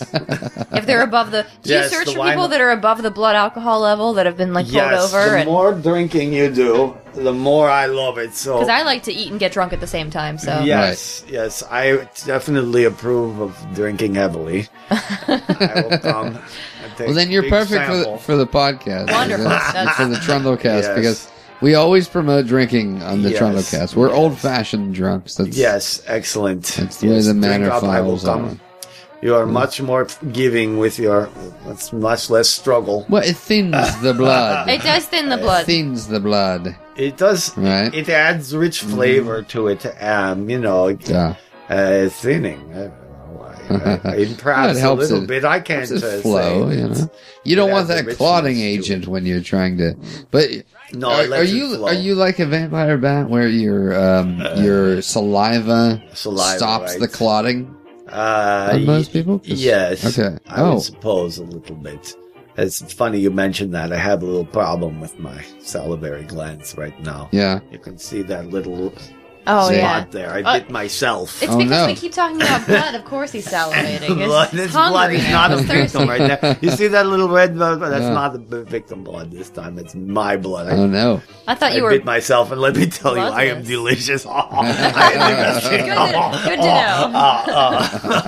If they're above the, do Yes, you search the for wine- people that are above the blood alcohol level that have been like pulled yes, over? the And more drinking you do, the more I love it. So because I like to eat and get drunk at the same time, so yes, yes, I definitely approve of drinking heavily. I will come. and take Well, then you're big perfect for the, sample. for the podcast. Wonderful. That's- That's- for the Trundlecast, Yes. because we always promote drinking on the Yes. Trundlecast. We're Yes. old-fashioned drunks. That's, Yes, excellent. That's the yes, way the drink manner up, I will files come. are. You are much more giving with your. It's much less struggle. Well, it thins the blood. it does thin the blood. Thins the blood. It does. Right. It adds rich flavor to it. Um, you know, Yeah. uh, thinning. I don't know. I, I, it perhaps it a helps little it- bit. I can't Helps uh, it flow, say. you It's- know. You don't it want adds a that clotting richness to agent it. when you're trying to. But No, are, it lets are it you flow. are you like a vampire bat where your um, your saliva, Saliva, stops right. the clotting? Uh, On most y- people? 'Cause- Yes. okay. I Oh. would suppose a little bit. It's funny you mentioned that. I have a little problem with my salivary glands right now. Yeah. You can see that little Oh spot yeah. there. I Uh, did myself. It's Oh, because no. we keep talking about blood. Of course he's salivating. He's blood, this blood hungry is now. not a He's thirsty. victim right there. You see that little red blood? That's Yeah. not the victim blood this time. It's my blood. I, Oh no. I thought I you were bit myself, and let me tell you, I am Bloodless. delicious. Oh, I good, to, good to know.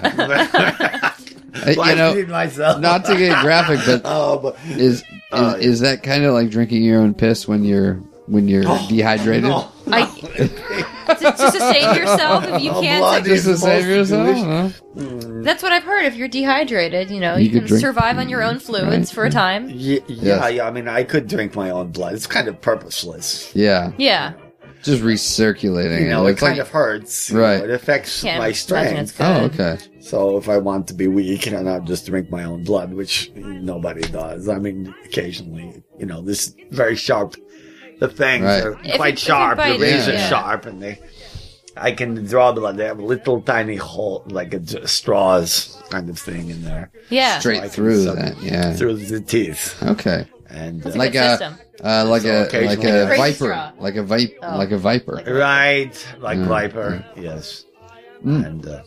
Uh, you I know, bit myself. not to get graphic, but Oh, but is is, Oh, yeah. is that kind of like drinking your own piss when you're when you're dehydrated? no. I, to, to sustain yourself if you Oh, can't. blood Just to is save most yourself? delicious. Huh? That's what I've heard. If you're dehydrated, you know, You you, could can drink- survive on your own fluids Right. for a time. Yeah, yeah, Yes. yeah. I mean, I could drink my own blood. It's kind of purposeless. Yeah. Yeah. Just recirculating. You know, it. it It's kind like, of hurts. you Right. know, it affects Can't my imagine it's strength. good. oh, okay. So if I want to be weak, and I'll just drink my own blood, which nobody does. I mean, occasionally, you know, this is very sharp. The fangs Right. are If quite it- if it sharp. The bites, razor yeah. sharp, and they. I can draw blood. They have a little tiny hole, like a j- straws kind of thing in there, Yeah. Straight I can through suck that. Yeah. through the teeth, Okay. and That's uh, a Like good a system. uh, like So a occasionally like Like a a crazy viper, straw. like a viper, Oh. like a viper. Like- right, like Mm, viper, yes, Mm. and uh,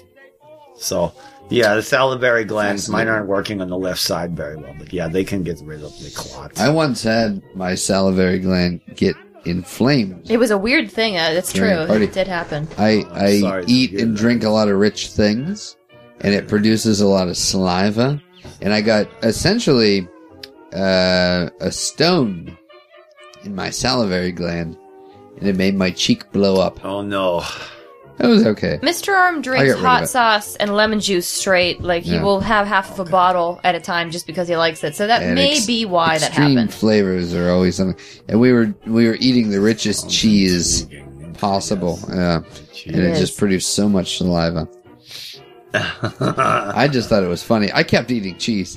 so yeah, the salivary glands. Mine Fascinating. aren't working on the left side very well, but yeah, they can get rid of the clots. I once had my salivary gland get inflamed. It was a weird thing. Uh, it's true. Right, party. It did happen. I I'm I sorry to eat hear and that. drink a lot of rich things, and it produces a lot of saliva, and I got essentially uh, a stone in my salivary gland, and it made my cheek blow up. Oh no! It was okay. Mister Arm I drinks get rid of hot it. sauce and lemon juice straight. Like, he Yeah. will have half of a bottle at a time just because he likes it. So that And may ex- be why that Extreme happened. flavors are always something, and we were we were eating the richest cheese possible, yeah, and it Yes. just produced so much saliva. I just thought it was funny. I kept eating cheese.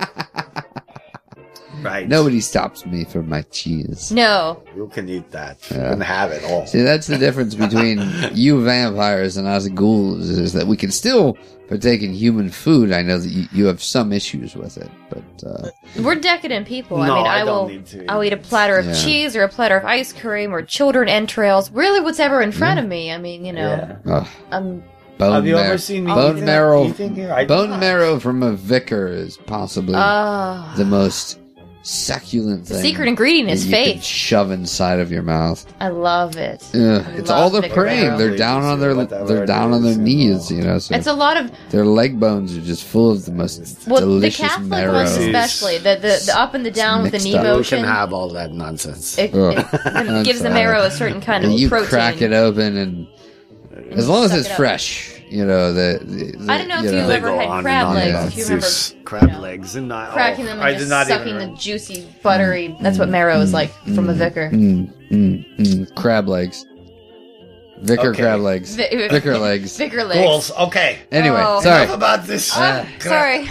Right. Nobody stops me from my cheese. No. You can eat that. Yeah. You can have it all. See, that's the difference between you vampires and us ghouls, is that we can still partake in human food. I know that you, you have some issues with it, but uh, We're decadent people. No, I mean, I I, don't will need to I'll eat eat a platter of Yeah. cheese or a platter of ice cream or children entrails. Really, whatever in front of me. I mean, you know, Yeah. ugh, um, bone Have you marrow, ever seen me bone eat marrow, anything here? I did bone not. marrow from a vicar is possibly uh, the most succulent The thing. secret ingredient that is you can faith. shove inside of your mouth. I love it. Ugh, I it's love all the vicar praying. marrow. They're down on their Whatever they're it down on their is, you knees, know. you know. So It's a lot of their leg bones are just full of the most well, the delicious Catholic marrow. ones especially the, the the up and the down with the mixed knee up. You motion. can have all that nonsense. It, Ugh. it, I'm gives the sorry. marrow a certain kind of And you protein. crack it open, and as long as suck it's it up. fresh, you know. The, the, the I don't know if you you've know, ever Go had on crab and on legs. about If you remember this crab you know, legs and not cracking oh, them I and did just not sucking even. the juicy, buttery. That's what marrow is like from a vicar. Mm, mm, mm, crab legs. Vicar Okay. crab legs. Vi- Vicar legs. Vicar legs. Goals. Okay. Anyway, Oh. sorry. Enough about this. Ah, sorry.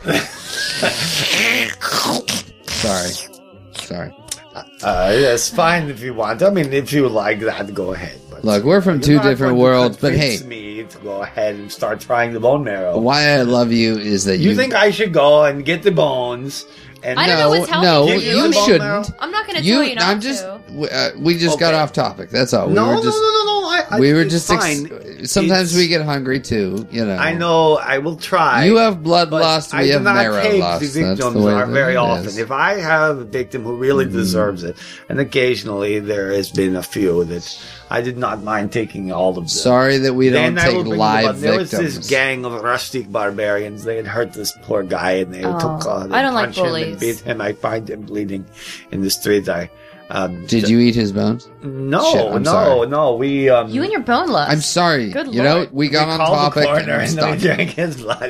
Sorry. Sorry. Uh, it's fine if you want. I mean, if you like that, go ahead. But Look, we're from you're two not different going to worlds, but convince hey. me to go ahead and start trying the bone marrow. Why I love you is that You you, think I should go and get the bones? And I don't know what's healthy no, for you, you. I mean, shouldn't. I'm not going to You, tell you not I'm just. to. We, uh, we just got Okay. off topic. That's all. no, we were no, just. no, no, no. I, I, we were it's just. Ex- fine. sometimes It's- we get hungry too. You know. I know. I will try. You have blood but loss. I We do have not marrow take loss. the That's the victims way are that very it often. is. If I have a victim who really Mm-hmm. deserves it, and occasionally there has been a few that I did not mind taking all of them. Sorry that we don't Then I will take bring live them up. There was victims. this gang of rustic barbarians. They had hurt this poor guy, and they Oh, took. Uh, they I don't like punched him bullies. and beat him. I find him bleeding in the street. I um, Did you eat his bones? No, Shit, I'm no, sorry. no. We um, You and your bone lust. I'm sorry. Good you know, Lord. we got we on called topic. the coroner and and stopped. we drank his blood.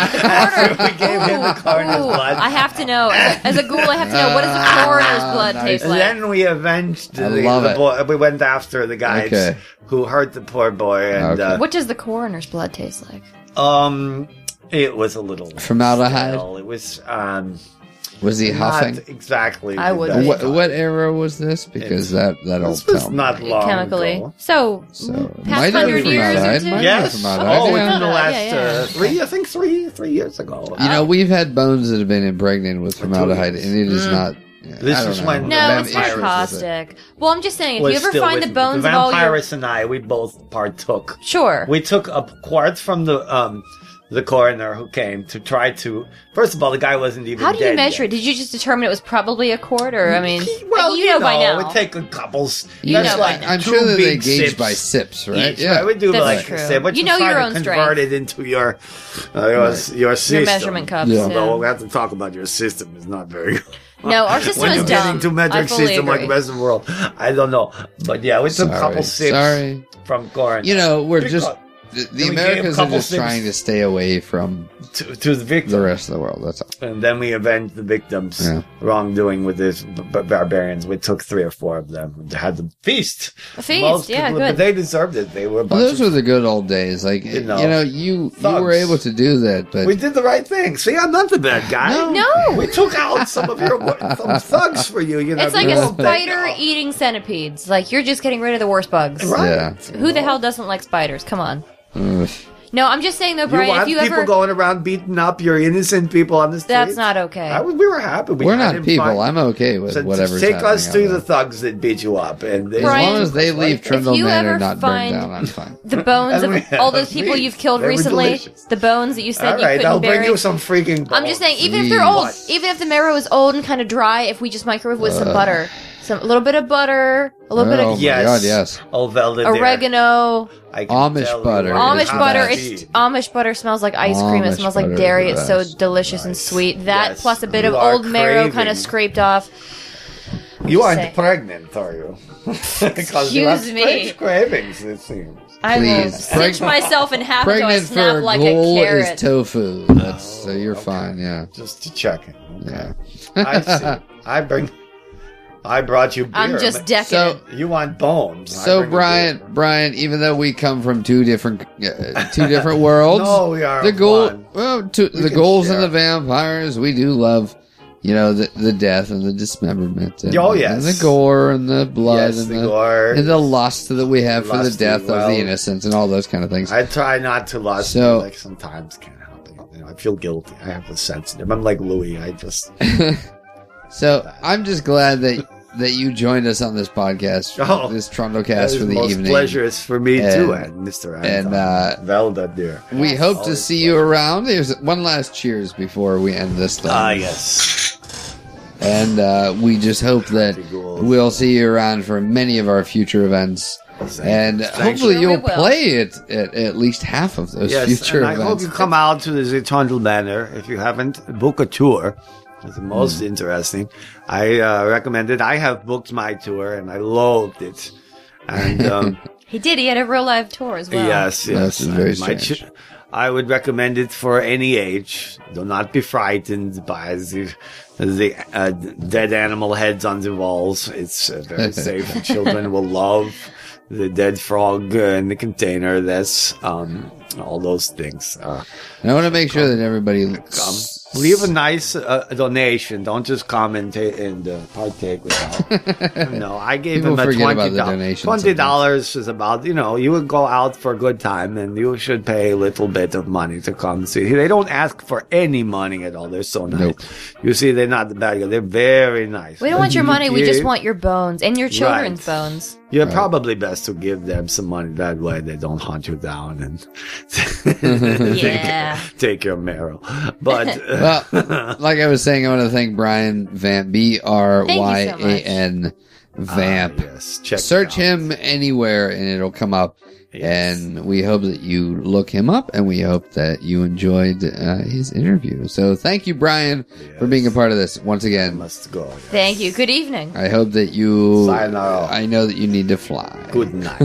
After we gave him the coroner's Ooh, blood. I have to know. As a, as a ghoul, I have to know what does the Ah, coroner's blood nice. taste And like. then we avenged I the, love the it. boy. We went after the guys Okay. who hurt the poor boy, and Okay. What does the coroner's blood taste like? uh, um, it was a little Formaldehyde? stale. It was um, Was he huffing? not exactly. I would that- What, what era was this? Because that that'll This was tell not me. long Chemically. ago. So, So, past might have hundred been years or formaldehyde, two? might have Yes. been formaldehyde, Oh, yeah. within the Yeah, last yeah. uh, three, I think three, three years ago. You know, we've had bones that have been impregnated with formaldehyde, and it is not. This I don't is know. when I'm No, having it's not issues with it. caustic. Well, I'm just saying, if was you ever still find with the me. bones the of all your... vampirist and I, we both partook. Sure. We took a quart from the um the coroner who came to try to. First of all, the guy wasn't even. How do you dead measure yet. it? Did you just determine it was probably a quart, or I mean, Well, like, you, know, by now. we take a couples. You that's know by like now. I'm two sure that they big gauge sips by sips, right? each, right? We do That's like true. a sip, but You you, know try your to own convert strength. it into your uh, your, your system. measurement cups, Yeah. yeah. Although we have to talk about your system is not very good. No, our system when is you're dumb. getting to metric I fully system like the agree. rest of the world, I don't know. But yeah, we took a Sorry. couple sips Sorry. from coroner. You know, we're Because- just the, the we gave a Americans are couple just sips. trying to stay away from to, to the victim. the rest of the world. That's all. And then we avenged the victims' Yeah. wrongdoing with these b- b- barbarians. We took three or four of them. They had the feast. A feast, Most yeah, people- good. But they deserved it. They were a Well, bunch those of- were the good old days. Like you You know, know, you you were thugs. able to do that, but We did the right thing. See, I'm not the bad guy. No. No. We took out some of your some thugs for you. You know, It's like you a won't back spider off. eating centipedes. Like, you're just getting rid of the worst bugs. Right. Yeah. Who the hell doesn't like spiders? Come on. Ugh. No, I'm just saying though, You Brian, want if you people ever... going around beating up your innocent people on the street? That's not okay. I was, we were happy. We we're had not him people. find- I'm okay with So whatever's take happening us out to there. the thugs that beat you up, and As Brian, long as they leave Trundle you Manor ever not find- burned down, I'm fine. The bones And we of had all those people meat. you've killed They were recently, delicious. the bones that you said All you right, couldn't I'll bury. bring you some freaking. I'm just saying, even if Please. they're old, What? even if the marrow is old and kind of dry, if we just microwave with some butter, some a little bit of butter, a little bit Oh of my Yes. God, yes. Oh, Belvedere. oregano, I can Amish tell you butter. what Amish it butter. is. It's Amish butter smells like ice cream. It Amish smells like butter dairy. is It's the so best. delicious and Nice. sweet. That Yes. plus a bit You of are old marrow kind craving. of scraped off. You aren't Say. pregnant, are you? Because you have Excuse me. strange cravings, it seems. I will Please. cinch Preg- myself in half until I Pregnant snap for a like ghoul a is carrot. tofu. That's so you're fine. Yeah. Just to check it. Yeah. I see. I bring. I brought you beer. I'm just but decadent. So- You want bones? I So bring you Brian, beer. Brian, even though we come from two different uh, two different worlds, No, we are the ghoul, one. well, to, We the can ghouls share. and the vampires, we do love, you know, the the death and the dismemberment, and, Oh, yes. and the gore and the blood Yes, and the the, gore. and the lust that we have for the Lusty, death of well, the innocents and all those kind of things. I try not to lust. So- but, like sometimes can't help it. You know, I feel guilty. I have a sensitive. I'm like Louis. I just. So I'm just glad that that you joined us on this podcast, Oh, this That Trundlecast is for the most evening. pleasures for me And- too, and Mister and, Anton. uh, Velda, dear. We hope to Always see you around. There's one last cheers before we end this thing. Ah, yes. And uh, we just hope that we'll see you around for many of our future events. And hopefully Sure you'll we will. play it at at least half of those Yes, future and I events. hope you come out to the Zitondel Banner. If you haven't, book a tour. It's the most interesting. I uh, recommend it. I have booked my tour, and I loved it. And um, He did. He had a real live tour as well. yes, yes. That's very And my strange. ch- I would recommend it for any age. Do not be frightened by the, the uh, dead animal heads on the walls. It's uh, very safe. Children will love the dead frog uh, in the container. That's um, all those things. Uh, And I want to make sure that everybody come. Leave a nice uh, donation. Don't just come and, ta- and uh, partake without. No, I gave People him a forget twenty about the dollars. donations Twenty dollars is about, you know, you would go out for a good time, and you should pay a little bit of money to come see. They don't ask for any money at all. They're so nice. Nope. You see, they're not the bad guys. They're very nice. We don't want your money. We Yeah. just want your bones and your children's Right. bones. You're probably best to give them some money. That way they don't hunt you down and Yeah. take, take your marrow. But uh, Well, like I was saying, I want to thank Brian Vamp, B R Y Thank you so A N Vamp. ah, yes, check it Search out. him anywhere and it'll come up. Yes. And we hope that you look him up, and we hope that you enjoyed uh, his interview. So thank you, Brian, for being a part of this once again. Must go. yes. Thank you. Good evening. I hope that you. Sayonara. I know that you need to fly. Good night.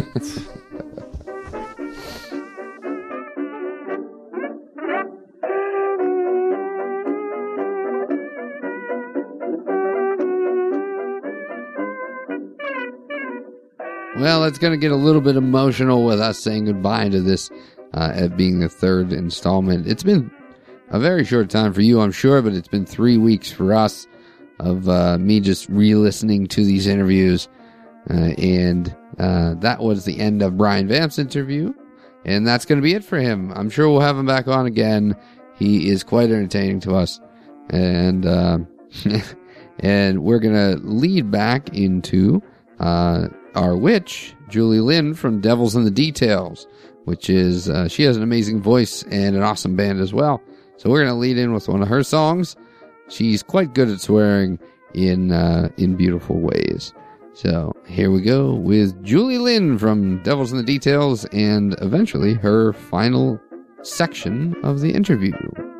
Well, it's going to get a little bit emotional with us saying goodbye to this uh, at being the third installment. It's been a very short time for you, I'm sure, but it's been three weeks for us of uh, me just re-listening to these interviews. Uh, and uh, that was the end of Brian Vamp's interview. And that's going to be it for him. I'm sure we'll have him back on again. He is quite entertaining to us. And uh, and we're going to lead back into uh, our witch, Julie Lynn from Devils in the Details, which is, uh, she has an amazing voice and an awesome band as well. So we're going to lead in with one of her songs. She's quite good at swearing in uh, in beautiful ways. So here we go with Julie Lynn from Devils in the Details, and eventually her final section of the interview.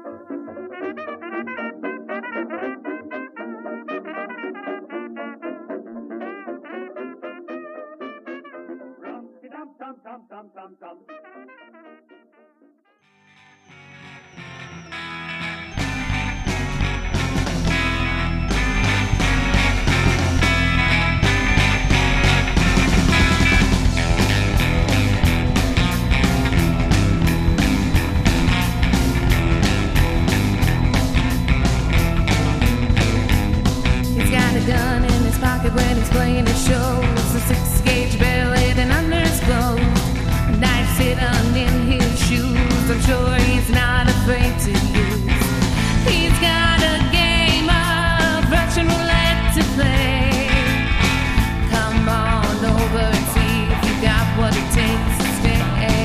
He's got a gun in his pocket when he's playing his shows. A six-gauge barrel and under his clothes. A knife hidden in his shoes. I'm sure he's not afraid to use. He's got a game of Russian roulette to play. Come on over and see if you got what it takes to stay.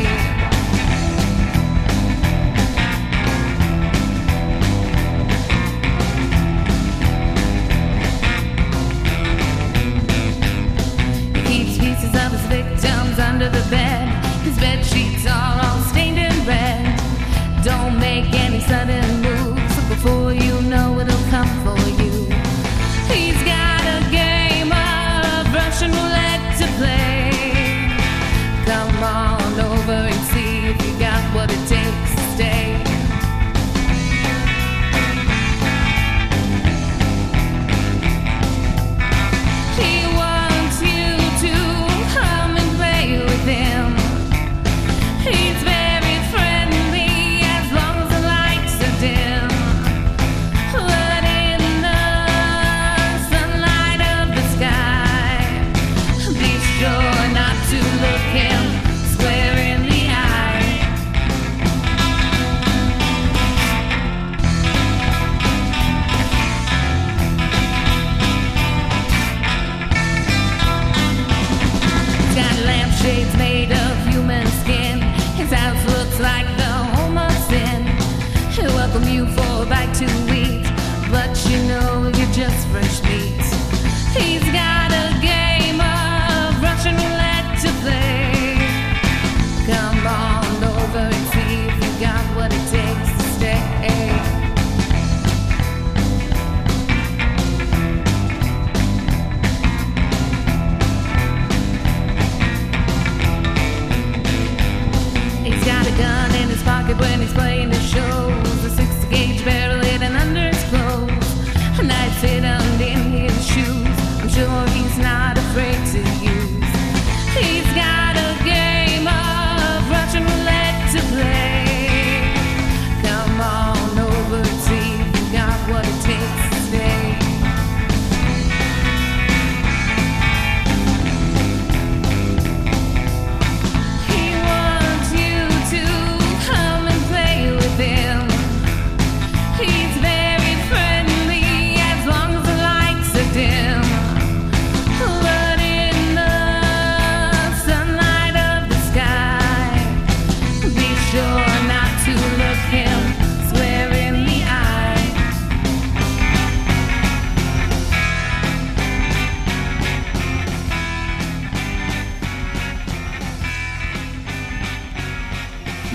He keeps pieces of his victims under the bed. His bed sheets are all stained in red. Don't make any sudden moves before you know it'll come for you. He's got a game of Russian roulette to play. Come on over and see if you got what it takes to stay. He wants you to come and play with him. He's very friendly as long as the lights are dim. But in the sunlight of the sky, be sure not to look him square in the eye. He's got lampshades made of human skin. His house looks like the home of sin. He'll welcome you for a bite to eat, but you know you're just for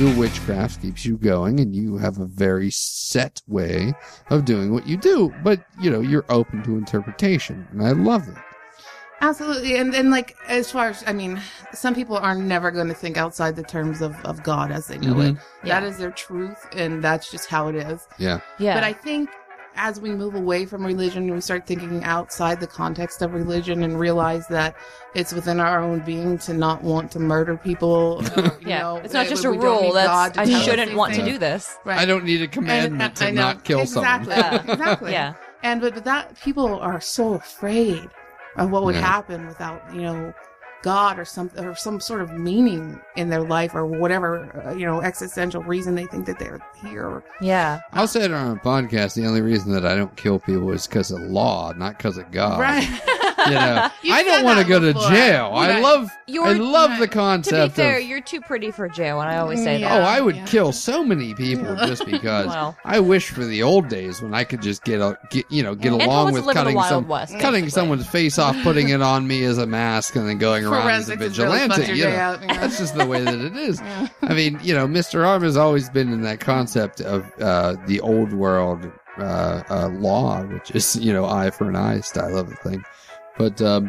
your witchcraft keeps you going, and you have a very set way of doing what you do. But, you know, you're open to interpretation, and I love it. Absolutely. And then, like, as far as, I mean, some people are never going to think outside the terms of, of God as they know Mhm. it. That is their truth, and that's just how it is. Yeah. Yeah. But I think as we move away from religion, we start thinking outside the context of religion and realize that it's within our own being to not want to murder people. Or, you yeah. know, It's not we- just a we don't rule. need God That's to I tell us shouldn't these want to things. do this. Right. I don't need a And- commandment and- to I know. not kill exactly. someone. Exactly. Yeah. And but, but that people are so afraid of what would Yeah. happen without, you know, God or some or some sort of meaning in their life or whatever, uh, you know, existential reason they think that they're here. Yeah. I'll say it on a podcast. The only reason that I don't kill people is because of law, not because of God. Right. You know, You've I don't said want to that go to before. jail. I Right. love, You're- I love the right. To concept be fair, of. you're too pretty for jail, and I always say Yeah. Oh, I would yeah. kill so many people Yeah. just because. Well. I wish for the old days when I could just get, a, get you know, get And along wants with to live in the cutting Wild some, West, cutting basically. someone's face off, putting it on me as a mask, and then going around as a Forensics has really vigilante. fucked your you day know, out, yeah. that's just the way that it is. Yeah. I mean, you know, Mister Arm has always been in that concept of uh, the old world uh, uh, law, which is, you know, eye for an eye style of a thing. But, um,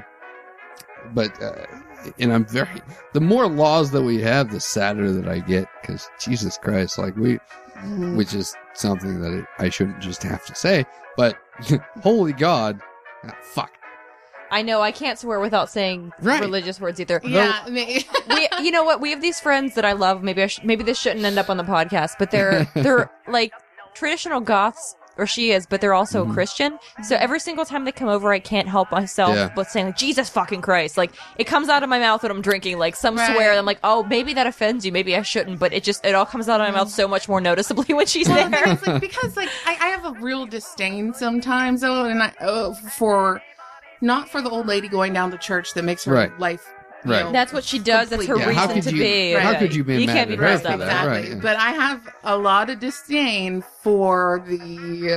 but, uh, and I'm very, the more laws that we have, the sadder that I get, because Jesus Christ, like we, Mhm. which is something that I shouldn't just have to say, but holy God, ah, fuck. I know I can't swear without saying Right. religious words either. Yeah. I mean- we, you know what? We have these friends that I love. Maybe I sh- maybe this shouldn't end up on the podcast, but they're they're like traditional goths, or she is, but they're also Christian. So every single time they come over, I can't help myself Yeah. but saying like, Jesus fucking Christ. Like it comes out of my mouth when I'm drinking, like some Right. swear. And I'm like, oh, maybe that offends you. Maybe I shouldn't. But it just it all comes out of my mouth so much more noticeably when she's Well, there. it's like, because like I, I have a real disdain sometimes though, and I uh, for not for the old lady going down to church that makes her Right. life. you Right. know, That's what she does. That's her complete- Yeah, how reason could to you- be. how Yeah. could you be You mad can't be at her pressed for up. that? Exactly. Right. But I have a lot of disdain for the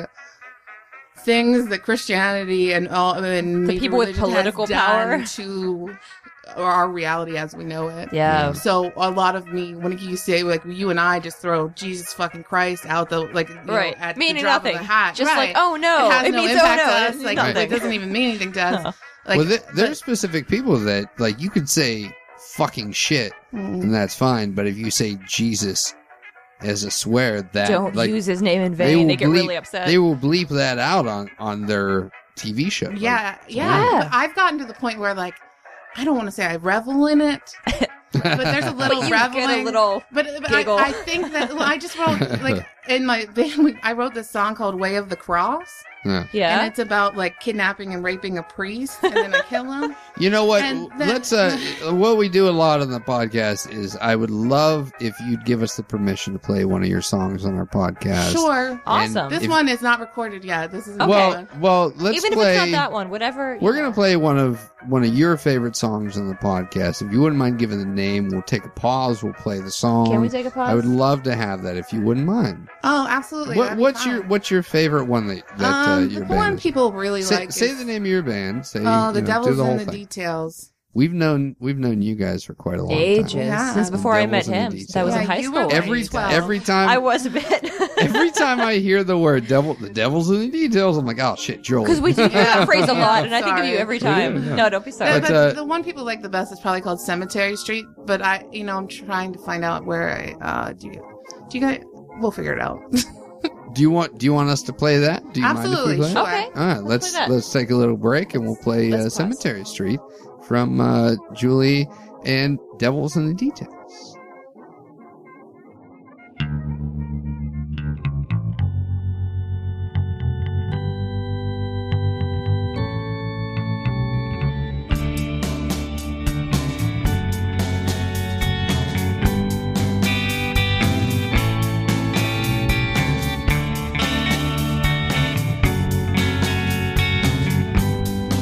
things that Christianity and all and The major people with religion has political done power. to our reality as we know it. Yeah. So a lot of me, when you say like you and I just throw Jesus fucking Christ out the like, you Right. know, at Meaning the drop nothing. Of a hat. Just Right. like, oh no. it has It no means, oh, impact no. to us. It's Like nothing. it doesn't even mean anything to us. Like, well, th- there are but- specific people that, like, you could say fucking shit, Mm. and that's fine, but if you say Jesus as a swear, that, Don't like, use his name in they vain. will They, get bleep- really upset. They will bleep that out on, on their T V show. Like, Yeah, yeah. Yeah. But I've gotten to the point where like I don't want to say I revel in it, but there's a little But you reveling. get a little but but I, giggle. I think that well, I just wrote like in my band, we- I wrote this song called "Way of the Cross," yeah. yeah. and it's about like kidnapping and raping a priest, and then I kill him. You know what? And then- Let's. Uh, what we do a lot on the podcast is, I would love if you'd give us the permission to play one of your songs on our podcast. Sure. Awesome. This if- one is not recorded yet. This is Okay. Well, well, let's Even play. if it's not that one, whatever. We're you gonna know. play one of one of your favorite songs on the podcast. If you wouldn't mind giving the name, we'll take a pause. We'll play the song. Can we take a pause? I would love to have that if you wouldn't mind. Oh, absolutely. What, that'd be what's fine. your What's your favorite one that that uh, um, your the band? one is- people really say, like? say is, the name of your band. Say Oh, the you know, do devil's the whole in the thing. details. We've known we've known you guys for quite a long ages time. Yeah. since before I met Devils in the him. details. That was in Yeah, high you school. were Every twelve. every time I was a bit every time I hear the word devil, the devil's in the details, I'm like, oh shit, Joel. because we do that phrase a lot, and I think of Sorry. you every We time. do, yeah. No, don't be The, sorry. But, the, uh, the one people like the best is probably called Cemetery Street, but I, you know, I'm trying to find out where I, uh, do you, do you guys, we'll figure it out. do you want Do you want us to play that? Do you Absolutely, mind if we play? sure. Okay. All right, let's play that. let's take a little break and we'll play Let's uh, pause. Cemetery Street from uh, Julie and Devils in the Details.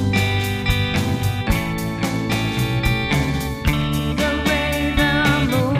The way the moon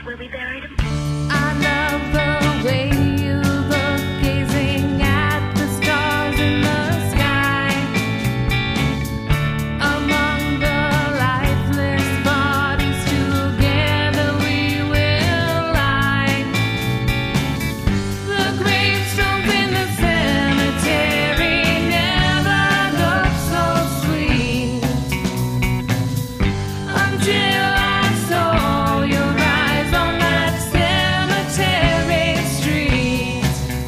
where we buried him. I love the way you look gazing at the stars in the sky. Among the lifeless bodies together we will lie. The gravestones in the cemetery never look so sweet until I saw your eyes on that cemetery street.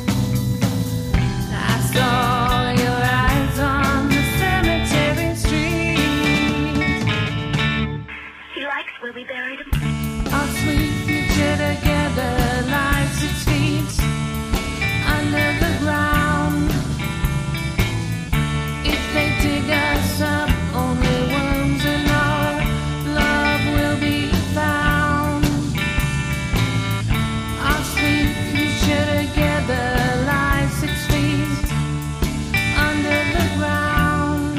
I saw your eyes on the cemetery street. He likes where we buried him. Our sweet future together lies six feet under the ground. If they dig us up, only worms and all love will be found. Our sweet future together lies six feet under the ground.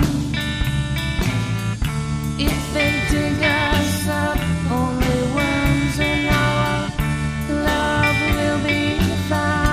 If they dig us up, only worms and our love will be found.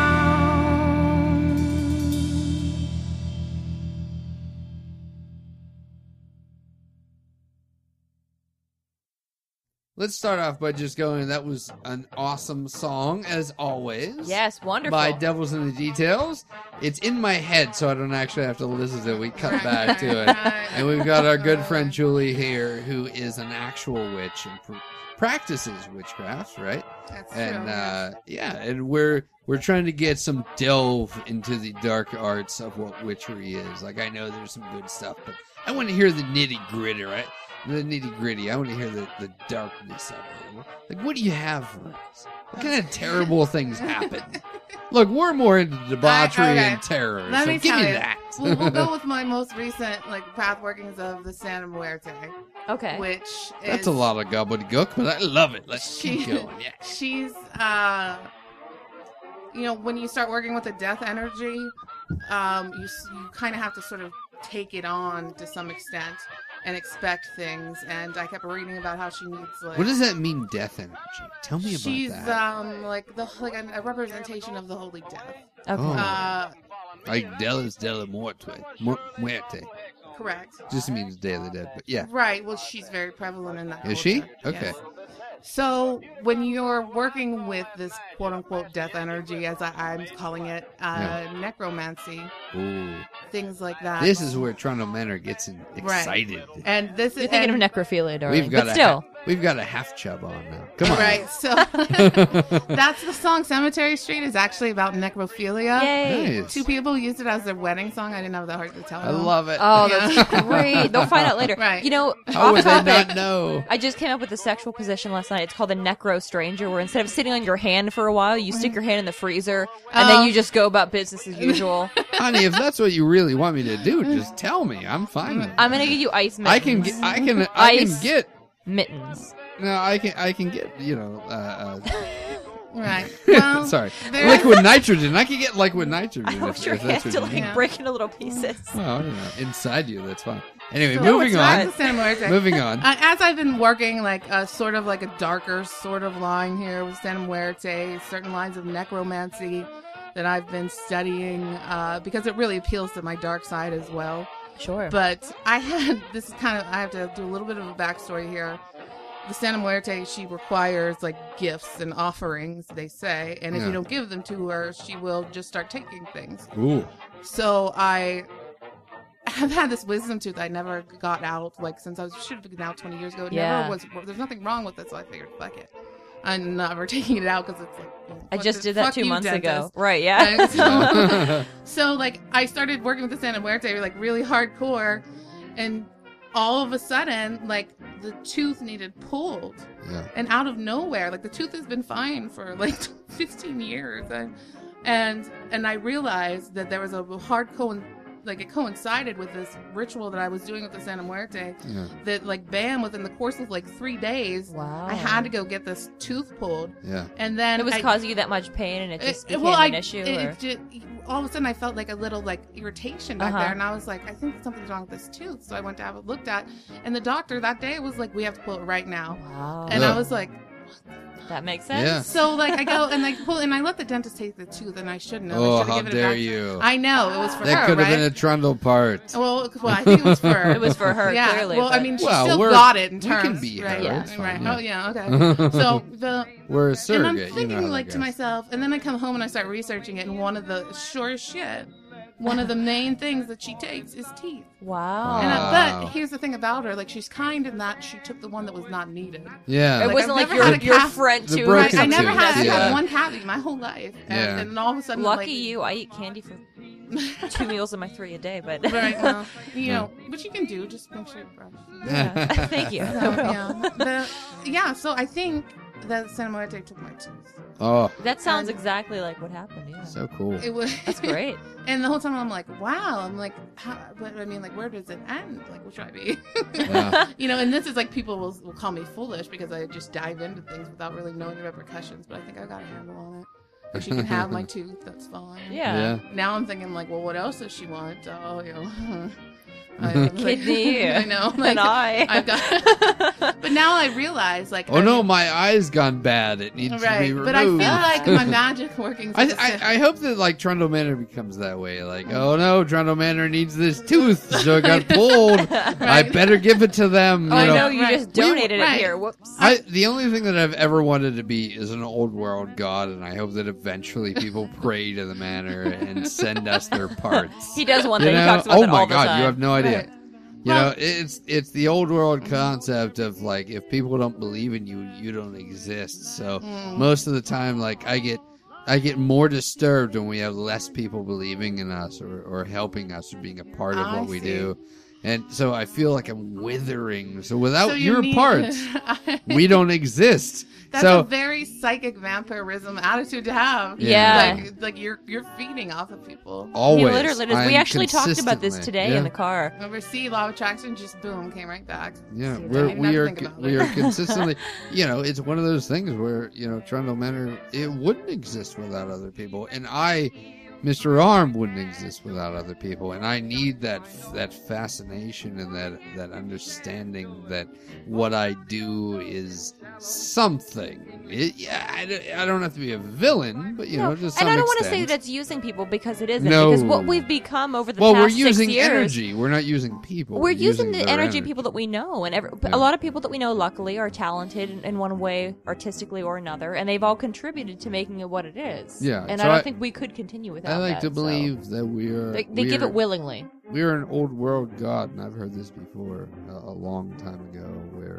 Let's start off by just going, that was an awesome song, as always. Yes, wonderful. By Devils in the Details. It's in my head, so I don't actually have to listen to it. We cut back to it. And we've got our good friend Julie here, who is an actual witch and pr- practices witchcraft, right? That's And true. uh, yeah, and we're we're trying to get some delve into the dark arts of what witchery is. Like, I know there's some good stuff, but I want to hear the nitty gritty, right? The nitty gritty. I want to hear the, the darkness of it. Like, what do you have for us? What kind of terrible things happen? Look, we're more into debauchery I- okay. and terror. Let so me give tell me you. that. we'll, we'll go with my most recent like path workings of the Santa Muerte, Okay. which is That's a lot of gobbledygook, but I love it. Let's keep She- going. Yeah. She's, uh, you know, when you start working with the death energy, um, you s- you kind of have to sort of take it on to some extent and expect things. And I kept reading about how she needs like. What does that mean, death energy? Tell me about She's that. um like the like a, a representation of the holy death. Okay. Oh. Uh, Like Delis de la Muerte. Mu- Muerte. correct. Just means Day of the Dead, but yeah. Right. Well, she's very prevalent in that. Is she? culture. Okay. Yes. So when you're working with this quote unquote death energy, as I, I'm calling it, uh, Yeah. necromancy, Ooh. things like that. This is where Toronto Manor gets in, Right. excited. And this is You're thinking and- of necrophilia, darling. We've got but a still. ha- we've got a half chub on now. Come on. Right. So that's the song. Cemetery Street is actually about necrophilia. Yay. Nice. Two people used it as their wedding song. I didn't have the heart to tell I them. love it. Oh, Yeah. that's great. They'll find out later. Right. You know, How off would they topic, not know? I just came up with a sexual position last night. It's called the necro stranger, where instead of sitting on your hand for a while, you stick your hand in the freezer, and Oh. then you just go about business as usual. Honey, if that's what you really want me to do, just tell me. I'm fine with it. I'm gonna give you ice mittens. I can get I can I can Ice. get mittens. no, I can I can get, you know, uh, Right. uh Well, sorry. there- Liquid nitrogen. I can get liquid nitrogen. I if, want your if that's hand to what you like need. break into little pieces. Well, I don't know. Inside you, that's fine. Anyway, So moving it's on. not the Santa Muerte. Moving on. Uh, as I've been working like a sort of like a darker sort of line here with Santa Muerte, certain lines of necromancy that I've been studying uh, because it really appeals to my dark side as well. Sure. But I had this is kind of I have to do a little bit of a backstory here. The Santa Muerte, she requires like gifts and offerings, they say, and if Yeah. you don't give them to her, she will just start taking things. Ooh. So I have had this wisdom tooth I never got out, like since I was should have been out twenty years ago. It Yeah. never was. There's nothing wrong with it, so I figured, fuck it. I'm never taking it out because it's like. you know, I fuck just it- did that fuck two you, months ago. dentist. Right, yeah. And so, so, like I started working with the Santa Muerte like really hardcore, and all of a sudden like the tooth needed pulled, Yeah. and out of nowhere, like the tooth has been fine for like fifteen years, and and and I realized that there was a hard co like it coincided with this ritual that I was doing with the Santa Muerte. Yeah. That like bam, within the course of like three days, Wow. I had to go get this tooth pulled, Yeah. and then It was I, causing you that much pain, and it just it- became well, an I, issue. it- or... it ju- all of a sudden, I felt like a little like irritation back Uh-huh. there, and I was like, I think something's wrong with this tooth. So I went to have it looked at, and the doctor that day was like, we have to pull it right now. Wow. And Ugh. I was like, what the That makes sense. Yeah. So like I go and like pull and I let the dentist take the tooth and I shouldn't have. I Oh, should've how given it dare back. you. I know it was for That her, could have right? been a Trundle part. Well, well, I think it was for her. It was for her, yeah. clearly, Well, I but- mean, she Well, still we're- got it in we can terms. be her, right? Yeah. it's right. fine, yeah. Oh yeah. Okay. So the We're a and surrogate. I'm you know thinking how like that to goes. myself, and then I come home and I start researching it, and one of the sure as shit, one of the main things that she takes is teeth. Wow. And I, Wow. but here's the thing about her: like she's kind in that she took the one that was not needed. Yeah. It Like, wasn't I've like never your, had a your calf- front The tooth. broken I, I never tooth, had, I yeah. had one cavity my whole life, and, Yeah. and then all of a sudden, Lucky like, you. I eat candy for two meals in my three a day, but Right, well, you know, which you can do, just make sure you brush. yeah. Thank you. So, yeah, the, yeah. So I think that Santa Muerte took my tooth. Oh, That sounds And- exactly like what happened. Yeah. so cool. It was That's great. And the whole time I'm like, wow. I'm like, how, but I mean, like, where does it end? Like, what should I be? Yeah. You know, and this is like people will, will call me foolish because I just dive into things without really knowing the repercussions. But I think I got a handle on it. If she can have my tooth, that's fine. Yeah. Yeah. Now I'm thinking like, well, what else does she want? Oh, you know, I, like, Kidney. I know, An like, eye. I've got. But now I realize, like, Oh I no, mean- my eye's gone bad. It needs right. to be removed. But I feel like my magic working. I, I, I hope that like Trundle Manor becomes that way. Like, oh no, Trundle Manor needs this tooth, so it got pulled. I better give it to them. Oh, you I know. know you Right. just donated Right. it here. Whoops. I, the only thing that I've ever wanted to be is an old world god, and I hope that eventually people pray to the manor and send us their parts. He does one You thing. He know? talks about oh it my all the god, time. you have no idea. Right. You Well- know, it's it's the old world concept of like if people don't believe in you, you don't exist. So Mm. most of the time, like I get I get more disturbed when we have less people believing in us or, or helping us or being a part of I what we see. do. And so I feel like I'm withering. So without So you your need- parts, we don't exist. That's so a very psychic vampirism attitude to have. Yeah. Like, like you're you're feeding off of people. always, He literally does. We I'm actually talked about this consistently- today yeah. in the car. Oversee law of attraction, just boom, came right back. Yeah, I we're, didn't we have to are think about we it. are consistently, you know, it's one of those things where you know Trundle Manor it wouldn't exist without other people, and I, Mister Arm, wouldn't exist without other people, and I need that that fascination and that that understanding that what I do is something. It, yeah, I, don't- I don't have to be a villain, but you know, to some and I don't want to extent. say that's using people because it isn't. No. Because what we've become over the well, past we're six using years, energy. We're not using people. we're using the their energy, people that we know, and every, Yeah. a lot of people that we know, luckily, are talented in, in one way, artistically or another, and they've all contributed to making it what it is. Yeah, and so I don't I- think we could continue without. I like that, to so. believe that we are. They, they we give are- it willingly. We're an old world god, and I've heard this before a, a long time ago, where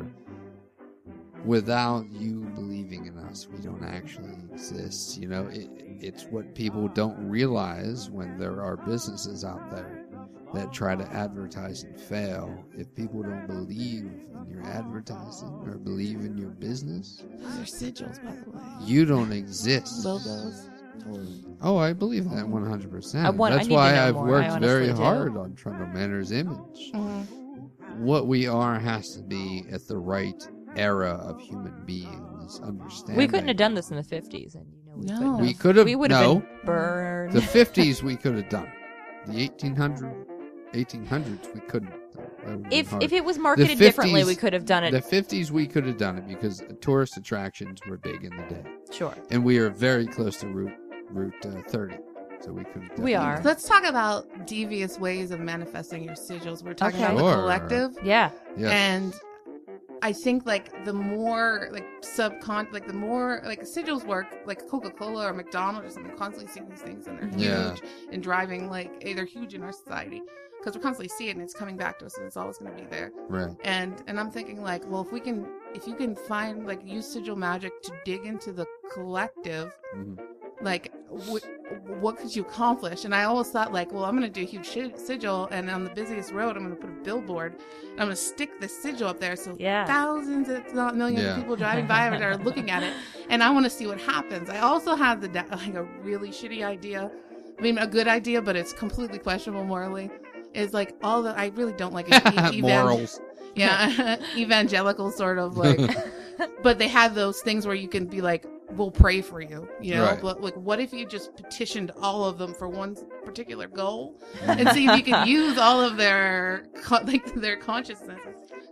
without you believing in us, we don't actually exist. You know, it, it's what people don't realize when there are businesses out there that try to advertise and fail. If people don't believe in your advertising or believe in your business, Those are sigils, by the way. you don't exist. Logos. Totally. Oh, I believe that one hundred percent. I want- I That's need to why know I've more. I worked very honestly do. hard on Trundle Manor's image. Mm-hmm. What we are has to be at the right era of human beings. Understanding. We couldn't have done this in the fifties, and you know we No. couldn't We have. could have. We would have no, been burned. the fifties we could have done. The eighteen hundred, eighteen hundreds we couldn't. That would've been if hard. if it was marketed The differently, we fifties could have done it. the fifties we could have done it because tourist attractions were big in the day, Sure. and we are very close to Route Route uh, thirty, so we could. We definitely- are. Let's talk about devious ways of manifesting your sigils. We're talking Okay. about Sure. the collective, Yeah. Yeah. and I think like the more like subcon like the more like sigils work, like Coca-Cola or McDonald's or something, constantly seeing these things and they're huge Yeah. and driving like eh, they're huge in our society because we're constantly seeing it and it's coming back to us and it's always going to be there. Right. And and I'm thinking like, well, if we can if you can find like use sigil magic to dig into the collective, Mhm. like wh- what could you accomplish? And I always thought like, well, I'm gonna do a huge shi- sigil, and on the busiest road, I'm gonna put a billboard, and I'm gonna stick the sigil up there, so Yeah. thousands, if not millions, Yeah. of people driving by it are looking at it, and I want to see what happens. I also have the da- like a really shitty idea. I mean, a good idea, but it's completely questionable morally. Is like all the I really don't like it. e- evan- Morals. yeah, evangelical sort of like. But they have those things where you can be like, we'll pray for you, you know. Right. But like, what if you just petitioned all of them for one particular goal, and see if you could use all of their co- like their consciousness?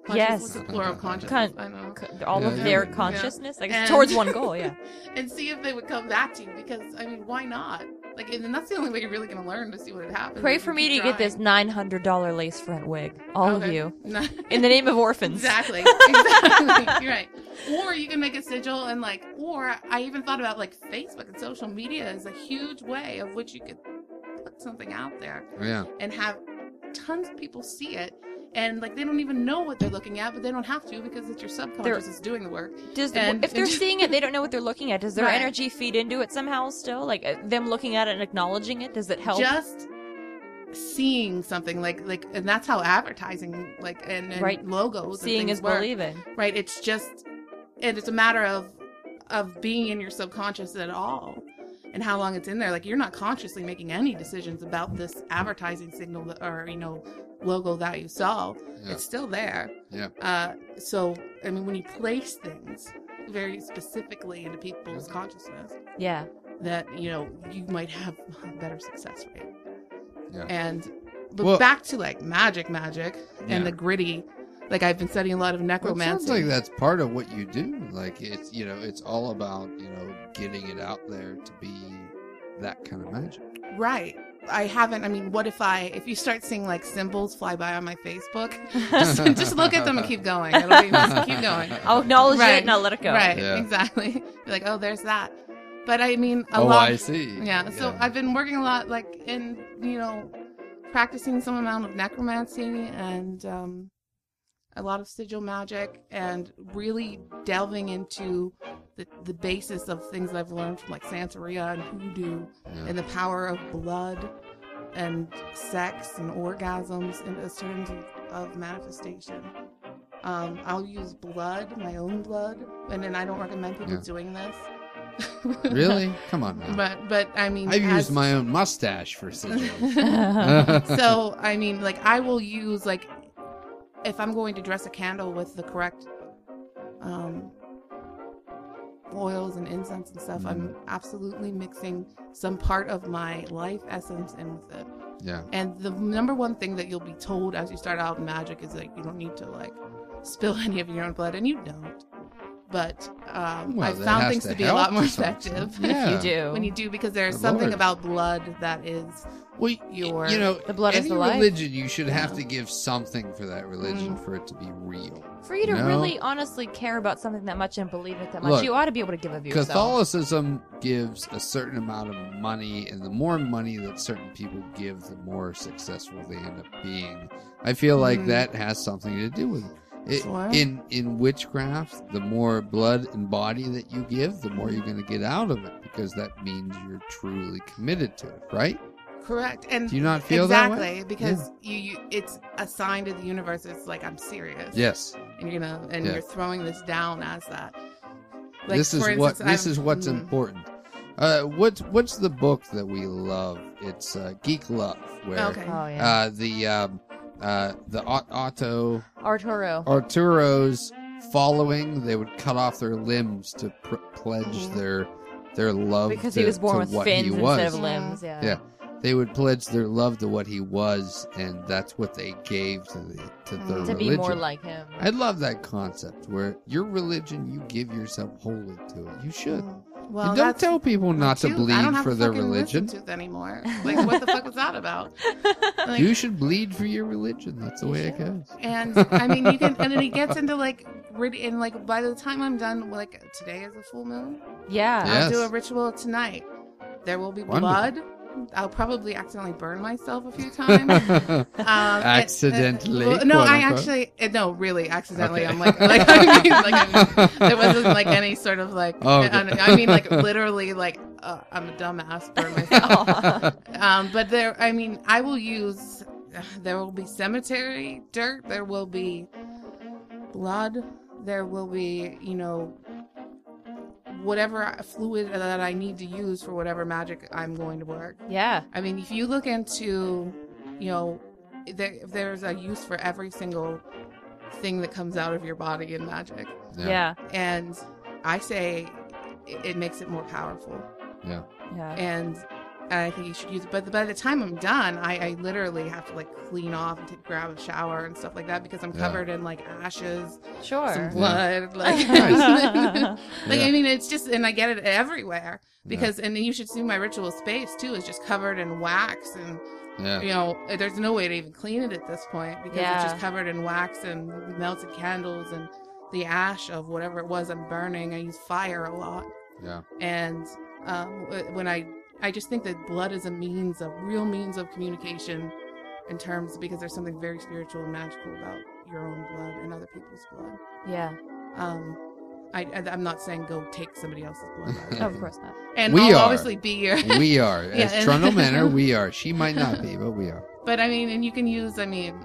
Yes. What's the plural of consciousness? Con- I know. Co- all of Yeah. their Yeah. consciousness, I guess, And- towards one goal. Yeah. And see if they would come back to you, because I mean, why not? Like, and that's the only way you're really going to learn, to see what happens. Pray if for you me to keep get this trying. nine hundred dollar lace front wig, all of Okay. you, No. in the name of orphans. Exactly. Exactly. You're right. Or you can make a sigil and like, or I even thought about like Facebook and social media is a huge way of which you could put something out there Yeah. and have tons of people see it. And like, they don't even know what they're looking at, but they don't have to, because it's your subconscious that's doing the work. Does the, And- if they're seeing it, they don't know what they're looking at. Does their Right. energy feed into it somehow? Still, like uh, them looking at it and acknowledging it, does it help? Just seeing something like like, and that's how advertising like and, and Right. logos Seeing and things is work. believing. Right. It's just, and it's a matter of of being in your subconscious at all, and how long it's in there. Like, you're not consciously making any decisions about this advertising signal that, or you know, logo that you saw. Yeah. It's still there. Yeah. Uh, so I mean, when you place things very specifically into people's consciousness, Yeah. that you know, you might have a better success rate. Yeah. And but Well- back to like magic, magic, Yeah. and the gritty. Like, I've been studying a lot of Well, it necromancy. sounds like that's part of what you do. Like, it's, you know, it's all about, you know, getting it out there to be that kind of magic. Right. I haven't. I mean, what if I, if you start seeing like symbols fly by on my Facebook, just, just look at them and keep going. It'll be, just keep going. I'll acknowledge Right. it and I'll let it go. Right. Yeah. Exactly. Be like, oh, there's that. But I mean, a Oh, lot. I see. Yeah. So Yeah. I've been working a lot, like in, you know, practicing some amount of necromancy and um, a lot of sigil magic, and really delving into the, the basis of things that I've learned from like Santeria and hoodoo, Yeah. and the power of blood and sex and orgasms and as terms of, of manifestation. Um, I'll use blood, my own blood, and then I don't recommend people Yeah. doing this. Really? Come on now. But but I mean, I've as- used my own mustache for sigils. so I mean, like, I will use, like, if I'm going to dress a candle with the correct um oils and incense and stuff, I'm absolutely mixing some part of my life essence in with it. Yeah. And the number one thing that you'll be told as you start out in magic is like, you don't need to like spill any of your own blood, and you don't. But um, Well, I've that found has things to to be a help lot more to some effective extent. Yeah. You do. when you do, because there's Good something Lord. about blood that is Well, y- your- you know, The blood is any the life. religion, you should have Yeah. to give something for that religion Mm. for it to be real. For you to No. really honestly care about something that much and believe it that much, Look, you ought to be able to give of yourself. Catholicism gives a certain amount of money, and the more money that certain people give, the more successful they end up being. I feel like Mhm. that has something to do with it. It- Sure. in in witchcraft, the more blood and body that you give, the more you're going to get out of it, because that means you're truly committed to it, right? correct. And Do you not feel that way? exactly because you, you, it's a sign to the universe. It's like, I'm serious. Yes. and you're gonna and Yeah. you're throwing this down as that. Like, this is for what instance, this I'm- is what's mm, important. Uh, what's what's the book that we love? It's uh, Geek Love, where Okay. Oh yeah. uh, the um, uh, the Ot- Otto Arturo. Arturo's following, they would cut off their limbs to pr- pledge Mhm. their their love Because to, he was born to with what fins he instead was. of limbs. Yeah. Yeah, they would pledge their love to what he was, and that's what they gave to the to their Mm. To religion. be more like him. I love that concept where your religion, you give yourself wholly to it. You should. mm. Well, and don't that's tell people not to too- I bleed don't have for to their fucking religion. listen to it anymore. Like, what the fuck was that about? Like, You should bleed for your religion. That's the way it goes. and I mean, you can, and then it gets into like, rid- and like by the time I'm done, like today is a full moon. Yeah. Yeah. I'll do Yes. a ritual tonight. There will be Wonderful. blood. I'll probably accidentally burn myself a few times. Um, Accidentally, uh, well, no, quote, I unquote. actually, uh, no, really, accidentally. Okay. I'm like, like, I mean, like, I mean, there wasn't like any sort of like, Oh, okay. I, I mean, like, literally, like, uh, I'm a dumbass, burn myself. um, but there, I mean, I will use. There will be cemetery dirt. There will be blood. There will be, you know, whatever fluid that I need to use for whatever magic I'm going to work. Yeah. I mean, if you look into, you know, there, there's a use for every single thing that comes out of your body in magic. Yeah. And I say it, it makes it more powerful. Yeah. Yeah. And I think you should use it. But by the time I'm done, I, I literally have to like clean off and take, grab a shower and stuff like that because I'm Yeah. covered in like ashes, Sure. some blood. Like, Nice. like Yeah. I mean, it's just, and I get it everywhere because, and you should see my ritual space too. Is just covered in wax and. Yeah. You know, there's no way to even clean it at this point because Yeah. it's just covered in wax and melted candles and the ash of whatever it was I'm burning. I use fire a lot. Yeah. And um, when I, I just think that blood is a means, a real means of communication in terms, because there's something very spiritual and magical about your own blood and other people's blood. Yeah. Um, I, I, I'm not saying go take somebody else's blood. by the Of way. course not. And We I'll are. obviously be your... We are. As Yeah, and- Trundle Manor, we are. She might not be, but we are. But I mean, and you can use, I mean,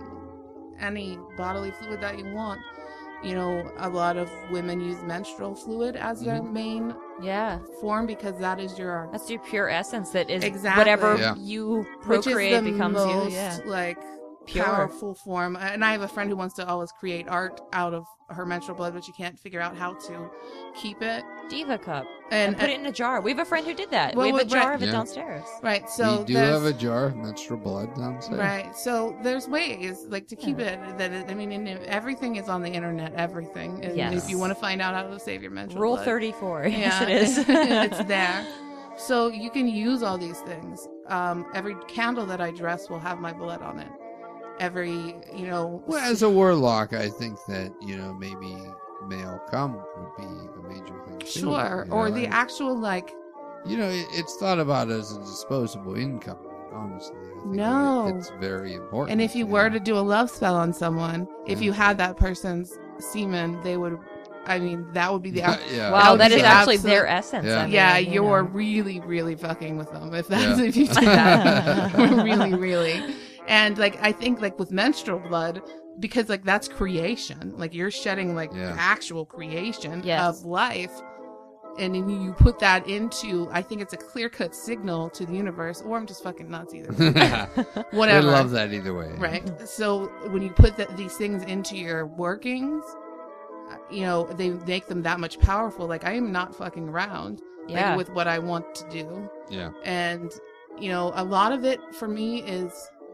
any bodily fluid that you want. You know, a lot of women use menstrual fluid as their Mm-hmm. main Yeah. form because that is your, That's your pure essence that is Exactly. whatever Yeah. you which is procreate the becomes most you. Yeah. like Pure. powerful form. And I have a friend who wants to always create art out of her menstrual blood, but she can't figure out how to keep it. Diva cup. And, And put it in a jar. We have a friend who did that. Well, we have a well, jar right- of it Yeah. downstairs. right, so we do there's- have a jar of menstrual blood downstairs. Right. So there's ways like to keep Yeah. it that it, I mean, and everything is on the internet. Everything. And Yes. if you want to find out how to save your menstrual Rule blood, thirty-four. Yes, yeah, it is. it's there. So you can use all these things. Um, every candle that I dress will have my blood on it. Every, you know, Well, as a warlock, I think that, you know, maybe male cum would be a major thing. too, sure, you or know, the and- actual like. You know, it, it's thought about as a disposable income, honestly. I think No. it- It's very important. And if you know. were to do a love spell on someone, if Yeah. you had that person's semen, they would. I mean, that would be the. yeah. Wow, would that be is the actually absolute- their essence. Yeah. I mean, Yeah, you you're know. really, really fucking with them if that's Yeah. if you do that. really, really. And like I think like with menstrual blood, because like that's creation. Like you're shedding like Yeah. actual creation Yes. of life. And then you put that into, I think it's a clear cut signal to the universe, or I'm just fucking nuts either. Whatever. We love that either way. Right. So when you put that these things into your workings, uh, you know, they make them that much powerful. Like I am not fucking around like, Yeah. with what I want to do. Yeah. And, you know, a lot of it for me is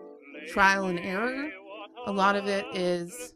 trial and error. A lot of it is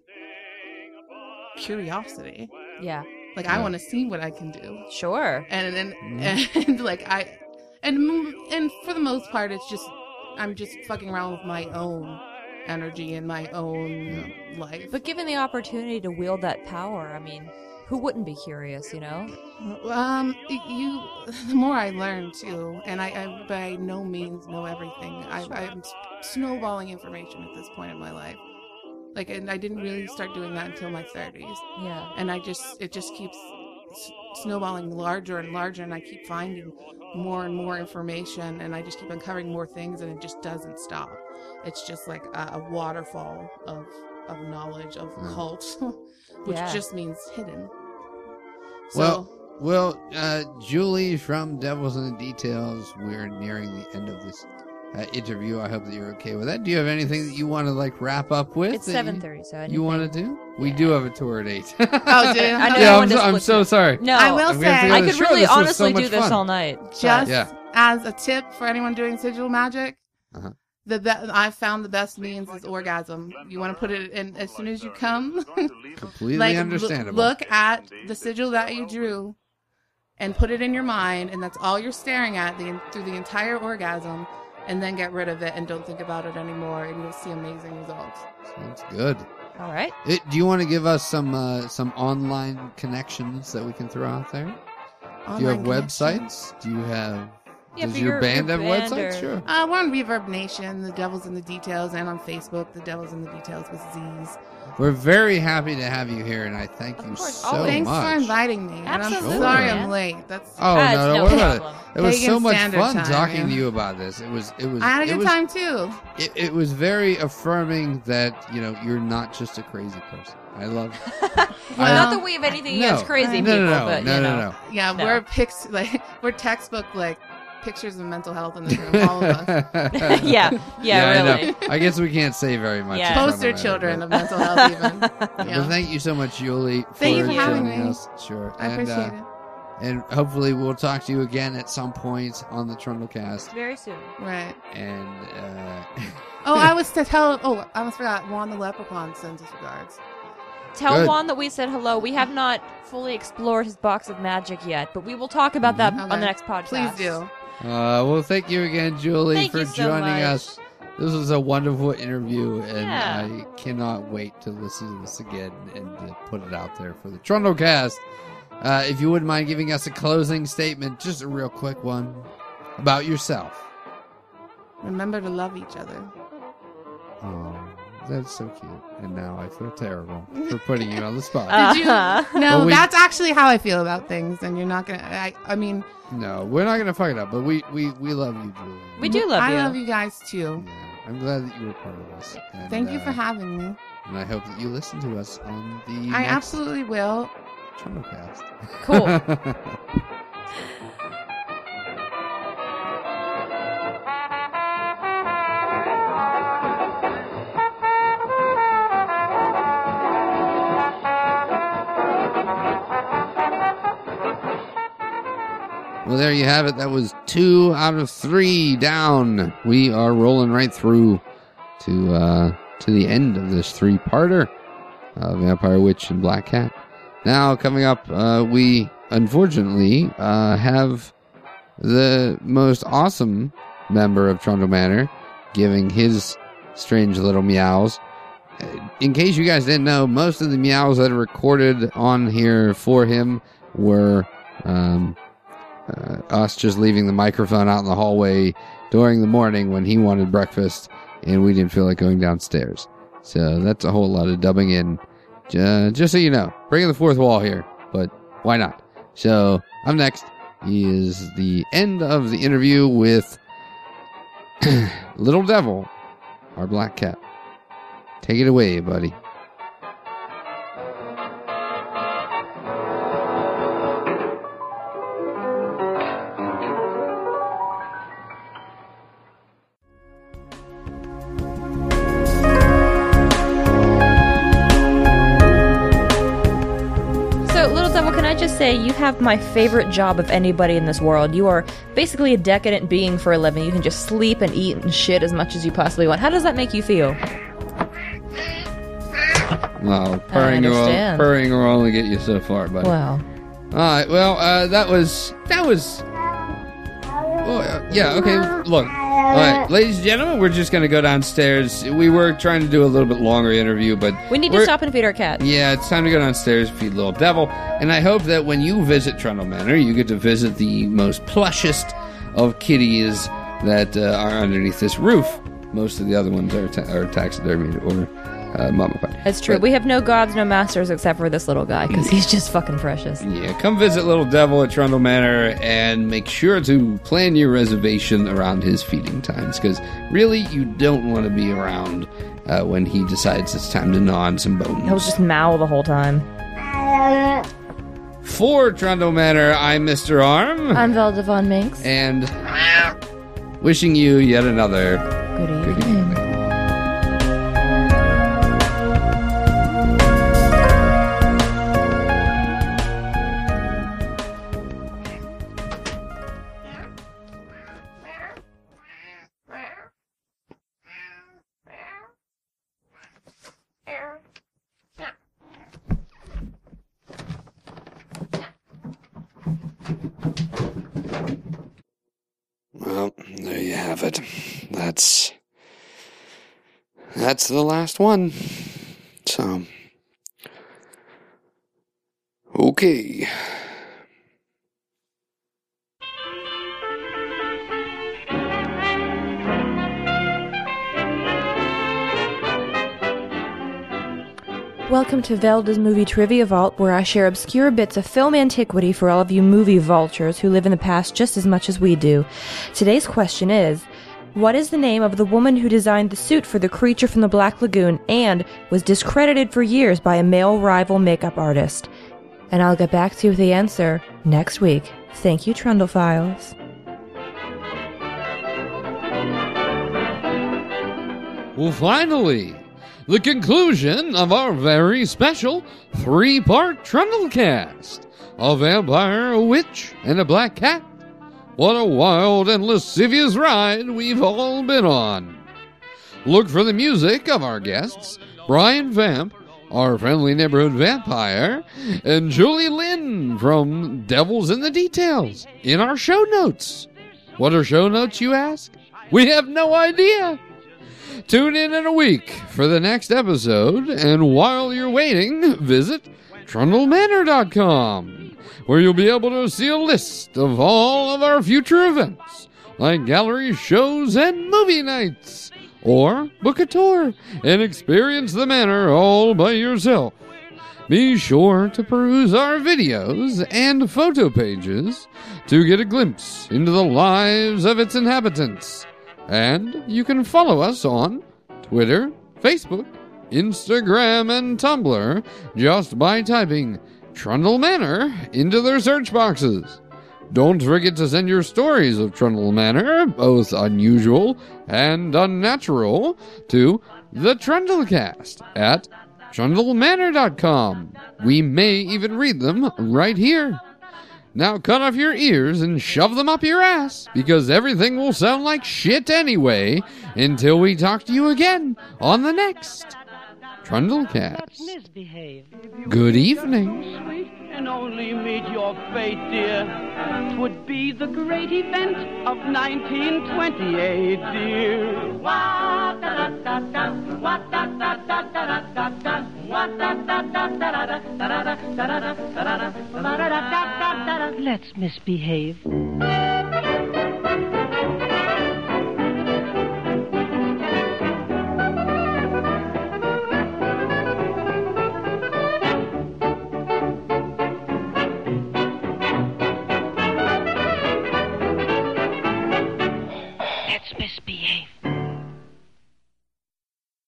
curiosity. Yeah. Like Yeah. I want to see what I can do. Sure. And and, Mhm. and like I and and for the most part it's just I'm just fucking around with my own energy and my own life. But given the opportunity to wield that power, I mean, who wouldn't be curious, you know? Um, you. The more I learn too, and I, I by no means know everything. I, I'm s- snowballing information at this point in my life. Like, and I didn't really start doing that until my thirties. Yeah. And I just, it just keeps s- snowballing larger and larger, and I keep finding more and more information, and I just keep uncovering more things, and it just doesn't stop. It's just like a, a waterfall of of knowledge of Mm. cult, which Yeah. just means hidden. So, Well, well, uh, Julie from Devils in the Details, we're nearing the end of this uh, interview. I hope that you're okay with that. Do you have anything that you want to like wrap up with? It's that seven thirty, so You, anything- you want to do? We Yeah. do have a tour at eight. oh, dude, I know yeah, you I'm, wanted so, to I'm split so it. sorry. No, I will I'm gonna have to say- go I to the could show. really This was so honestly much do this fun. all night. but- Just Yeah. as a tip for anyone doing sigil magic, Uh-huh. the be- I've found the best means is orgasm. You want to put it in as soon as you come. Completely like l- understandable. look at the sigil that you drew, and put it in your mind, and that's all you're staring at the, through the entire orgasm, and then get rid of it and don't think about it anymore, and you'll see amazing results. Sounds good. All right. It, do you want to give us some uh, some online connections that we can throw out there? Do you have Online connection. websites? Do you have? Yeah, does for your your- band your have band websites? or- Sure. Uh, we're on Reverb Nation, The Devil's in the Details, and on Facebook, The Devil's in the Details with Z's. We're very happy to have you here, and I thank you course. so Oh, Thanks much. for inviting me. And I'm Absolutely, sorry man. I'm late. That's Oh Ah, it's no, no, no what about problem. it? It was Pagan so much Standard fun Time, talking yeah. to you about this. It was, it was, I had a it good was, time too. It, it was very affirming that you know you're not just a crazy person. I love. Well, I- not that we have anything no, against crazy no, people, no, no, but no, you no, know. no. Yeah, No. we're pics like we're textbook like pictures of mental health in this room, all of us. yeah, yeah, I really. know. I guess we can't say very much. Yeah. in front Poster of it, children but- of mental health, even. But Yeah. thank you so much, Julie, for Thank you for having joining me. us. Sure. I and, appreciate uh, and hopefully we'll talk to you again at some point on the Trundlecast. Very soon. Right. And uh, Oh, I was to tell. Oh, I almost forgot. Juan the Leprechaun sends his regards. Tell Good. Juan that we said hello. We have not fully explored his box of magic yet, but we will talk about that Okay. on the next podcast. Please do. uh, well, thank you again, Julie, Thank for you so joining much. us. This was a wonderful interview, and Yeah. I cannot wait to listen to this again and to put it out there for the Trundlecast. Uh, if you wouldn't mind giving us a closing statement, just a real quick one about yourself. Remember to love each other. Oh, that's so cute. And now I feel terrible for putting you on the spot. Did you? Uh-huh. No, Well, we- that's actually how I feel about things, and you're not gonna. I, I mean, No, we're not going to fuck it up, but we, we, we love you, Julie. We do love I you. love you guys too. Yeah, I'm glad that you were part of us. And, Thank you uh, for having me. And I hope that you listen to us on the I next absolutely will. Trundlecast. Cool. Well, there you have it. That was two out of three down. We are rolling right through to uh, to the end of this three-parter, uh, Vampire Witch and Black Cat. Now, coming up, uh, we unfortunately uh, have the most awesome member of Trundle Manor giving his strange little meows. In case you guys didn't know, most of the meows that are recorded on here for him were um, uh, us just leaving the microphone out in the hallway during the morning when he wanted breakfast and we didn't feel like going downstairs. So that's a whole lot of dubbing in. Uh, just so you know, breaking the fourth wall here, but why not? So up next is the end of the interview with Little Devil, our black cat. Take it away, buddy. So, Little Devil, can I just say, you have my favorite job of anybody in this world. You are basically a decadent being for a living. You can just sleep and eat and shit as much as you possibly want. How does that make you feel? No, purring will, understand. purring will only get you so far, buddy. Well, All right. Well, uh, that was that was. Oh, uh, yeah. Okay. Look. All right, ladies and gentlemen, we're just gonna go downstairs. We were trying to do a little bit longer interview, but we need to we're- stop and feed our cat. Yeah, it's time to go downstairs and feed Little Devil. And I hope that when you visit Trundle Manor, you get to visit the most plushest of kitties that uh, are underneath this roof. Most of the other ones are, ta- are taxidermied or uh, mummified. It's true. But- We have no gods, no masters, except for this little guy, because he's just fucking precious. Yeah, come visit Little Devil at Trundle Manor and make sure to plan your reservation around his feeding times, because really, you don't want to be around uh, when he decides it's time to gnaw on some bones. He'll just mow the whole time. For Trundle Manor, I'm Mister Arm, I'm Velda Von Minx. and wishing you yet another Good good evening. evening. Well, there you have it. That's that's the last one. So, okay. Welcome to Velda's Movie Trivia Vault, where I share obscure bits of film antiquity for all of you movie vultures who live in the past just as much as we do. Today's question is, what is the name of the woman who designed the suit for the creature from the Black Lagoon and was discredited for years by a male rival makeup artist? And I'll get back to you with the answer next week. Thank you, Trundle Files. Well, finally, the conclusion of our very special three-part Trundlecast. a vampire, a witch, and a black cat. What a wild and lascivious ride we've all been on. Look for the music of our guests, Brian Vamp, our friendly neighborhood vampire, and Julie Lynn from Devils in the Details in our show notes. What are show notes, you ask? We have no idea. Tune in in a week for the next episode, and while you're waiting, visit Trundle Manor dot com, where you'll be able to see a list of all of our future events, like gallery shows and movie nights, or book a tour and experience the manor all by yourself. Be sure to peruse our videos and photo pages to get a glimpse into the lives of its inhabitants. And you can follow us on Twitter, Facebook, Instagram, and Tumblr just by typing Trundle Manor into their search boxes. Don't forget to send your stories of Trundle Manor, both unusual and unnatural, to the Trundlecast at Trundle Manor dot com. We may even read them right here. Now cut off your ears and shove them up your ass, because everything will sound like shit anyway until we talk to you again on the next Trundlecast. Misbehave. Good evening. Sweet and only meet your fate, dear. 'Twould be the great event of nineteen twenty-eight, dear. Let's misbehave. Let's misbehave.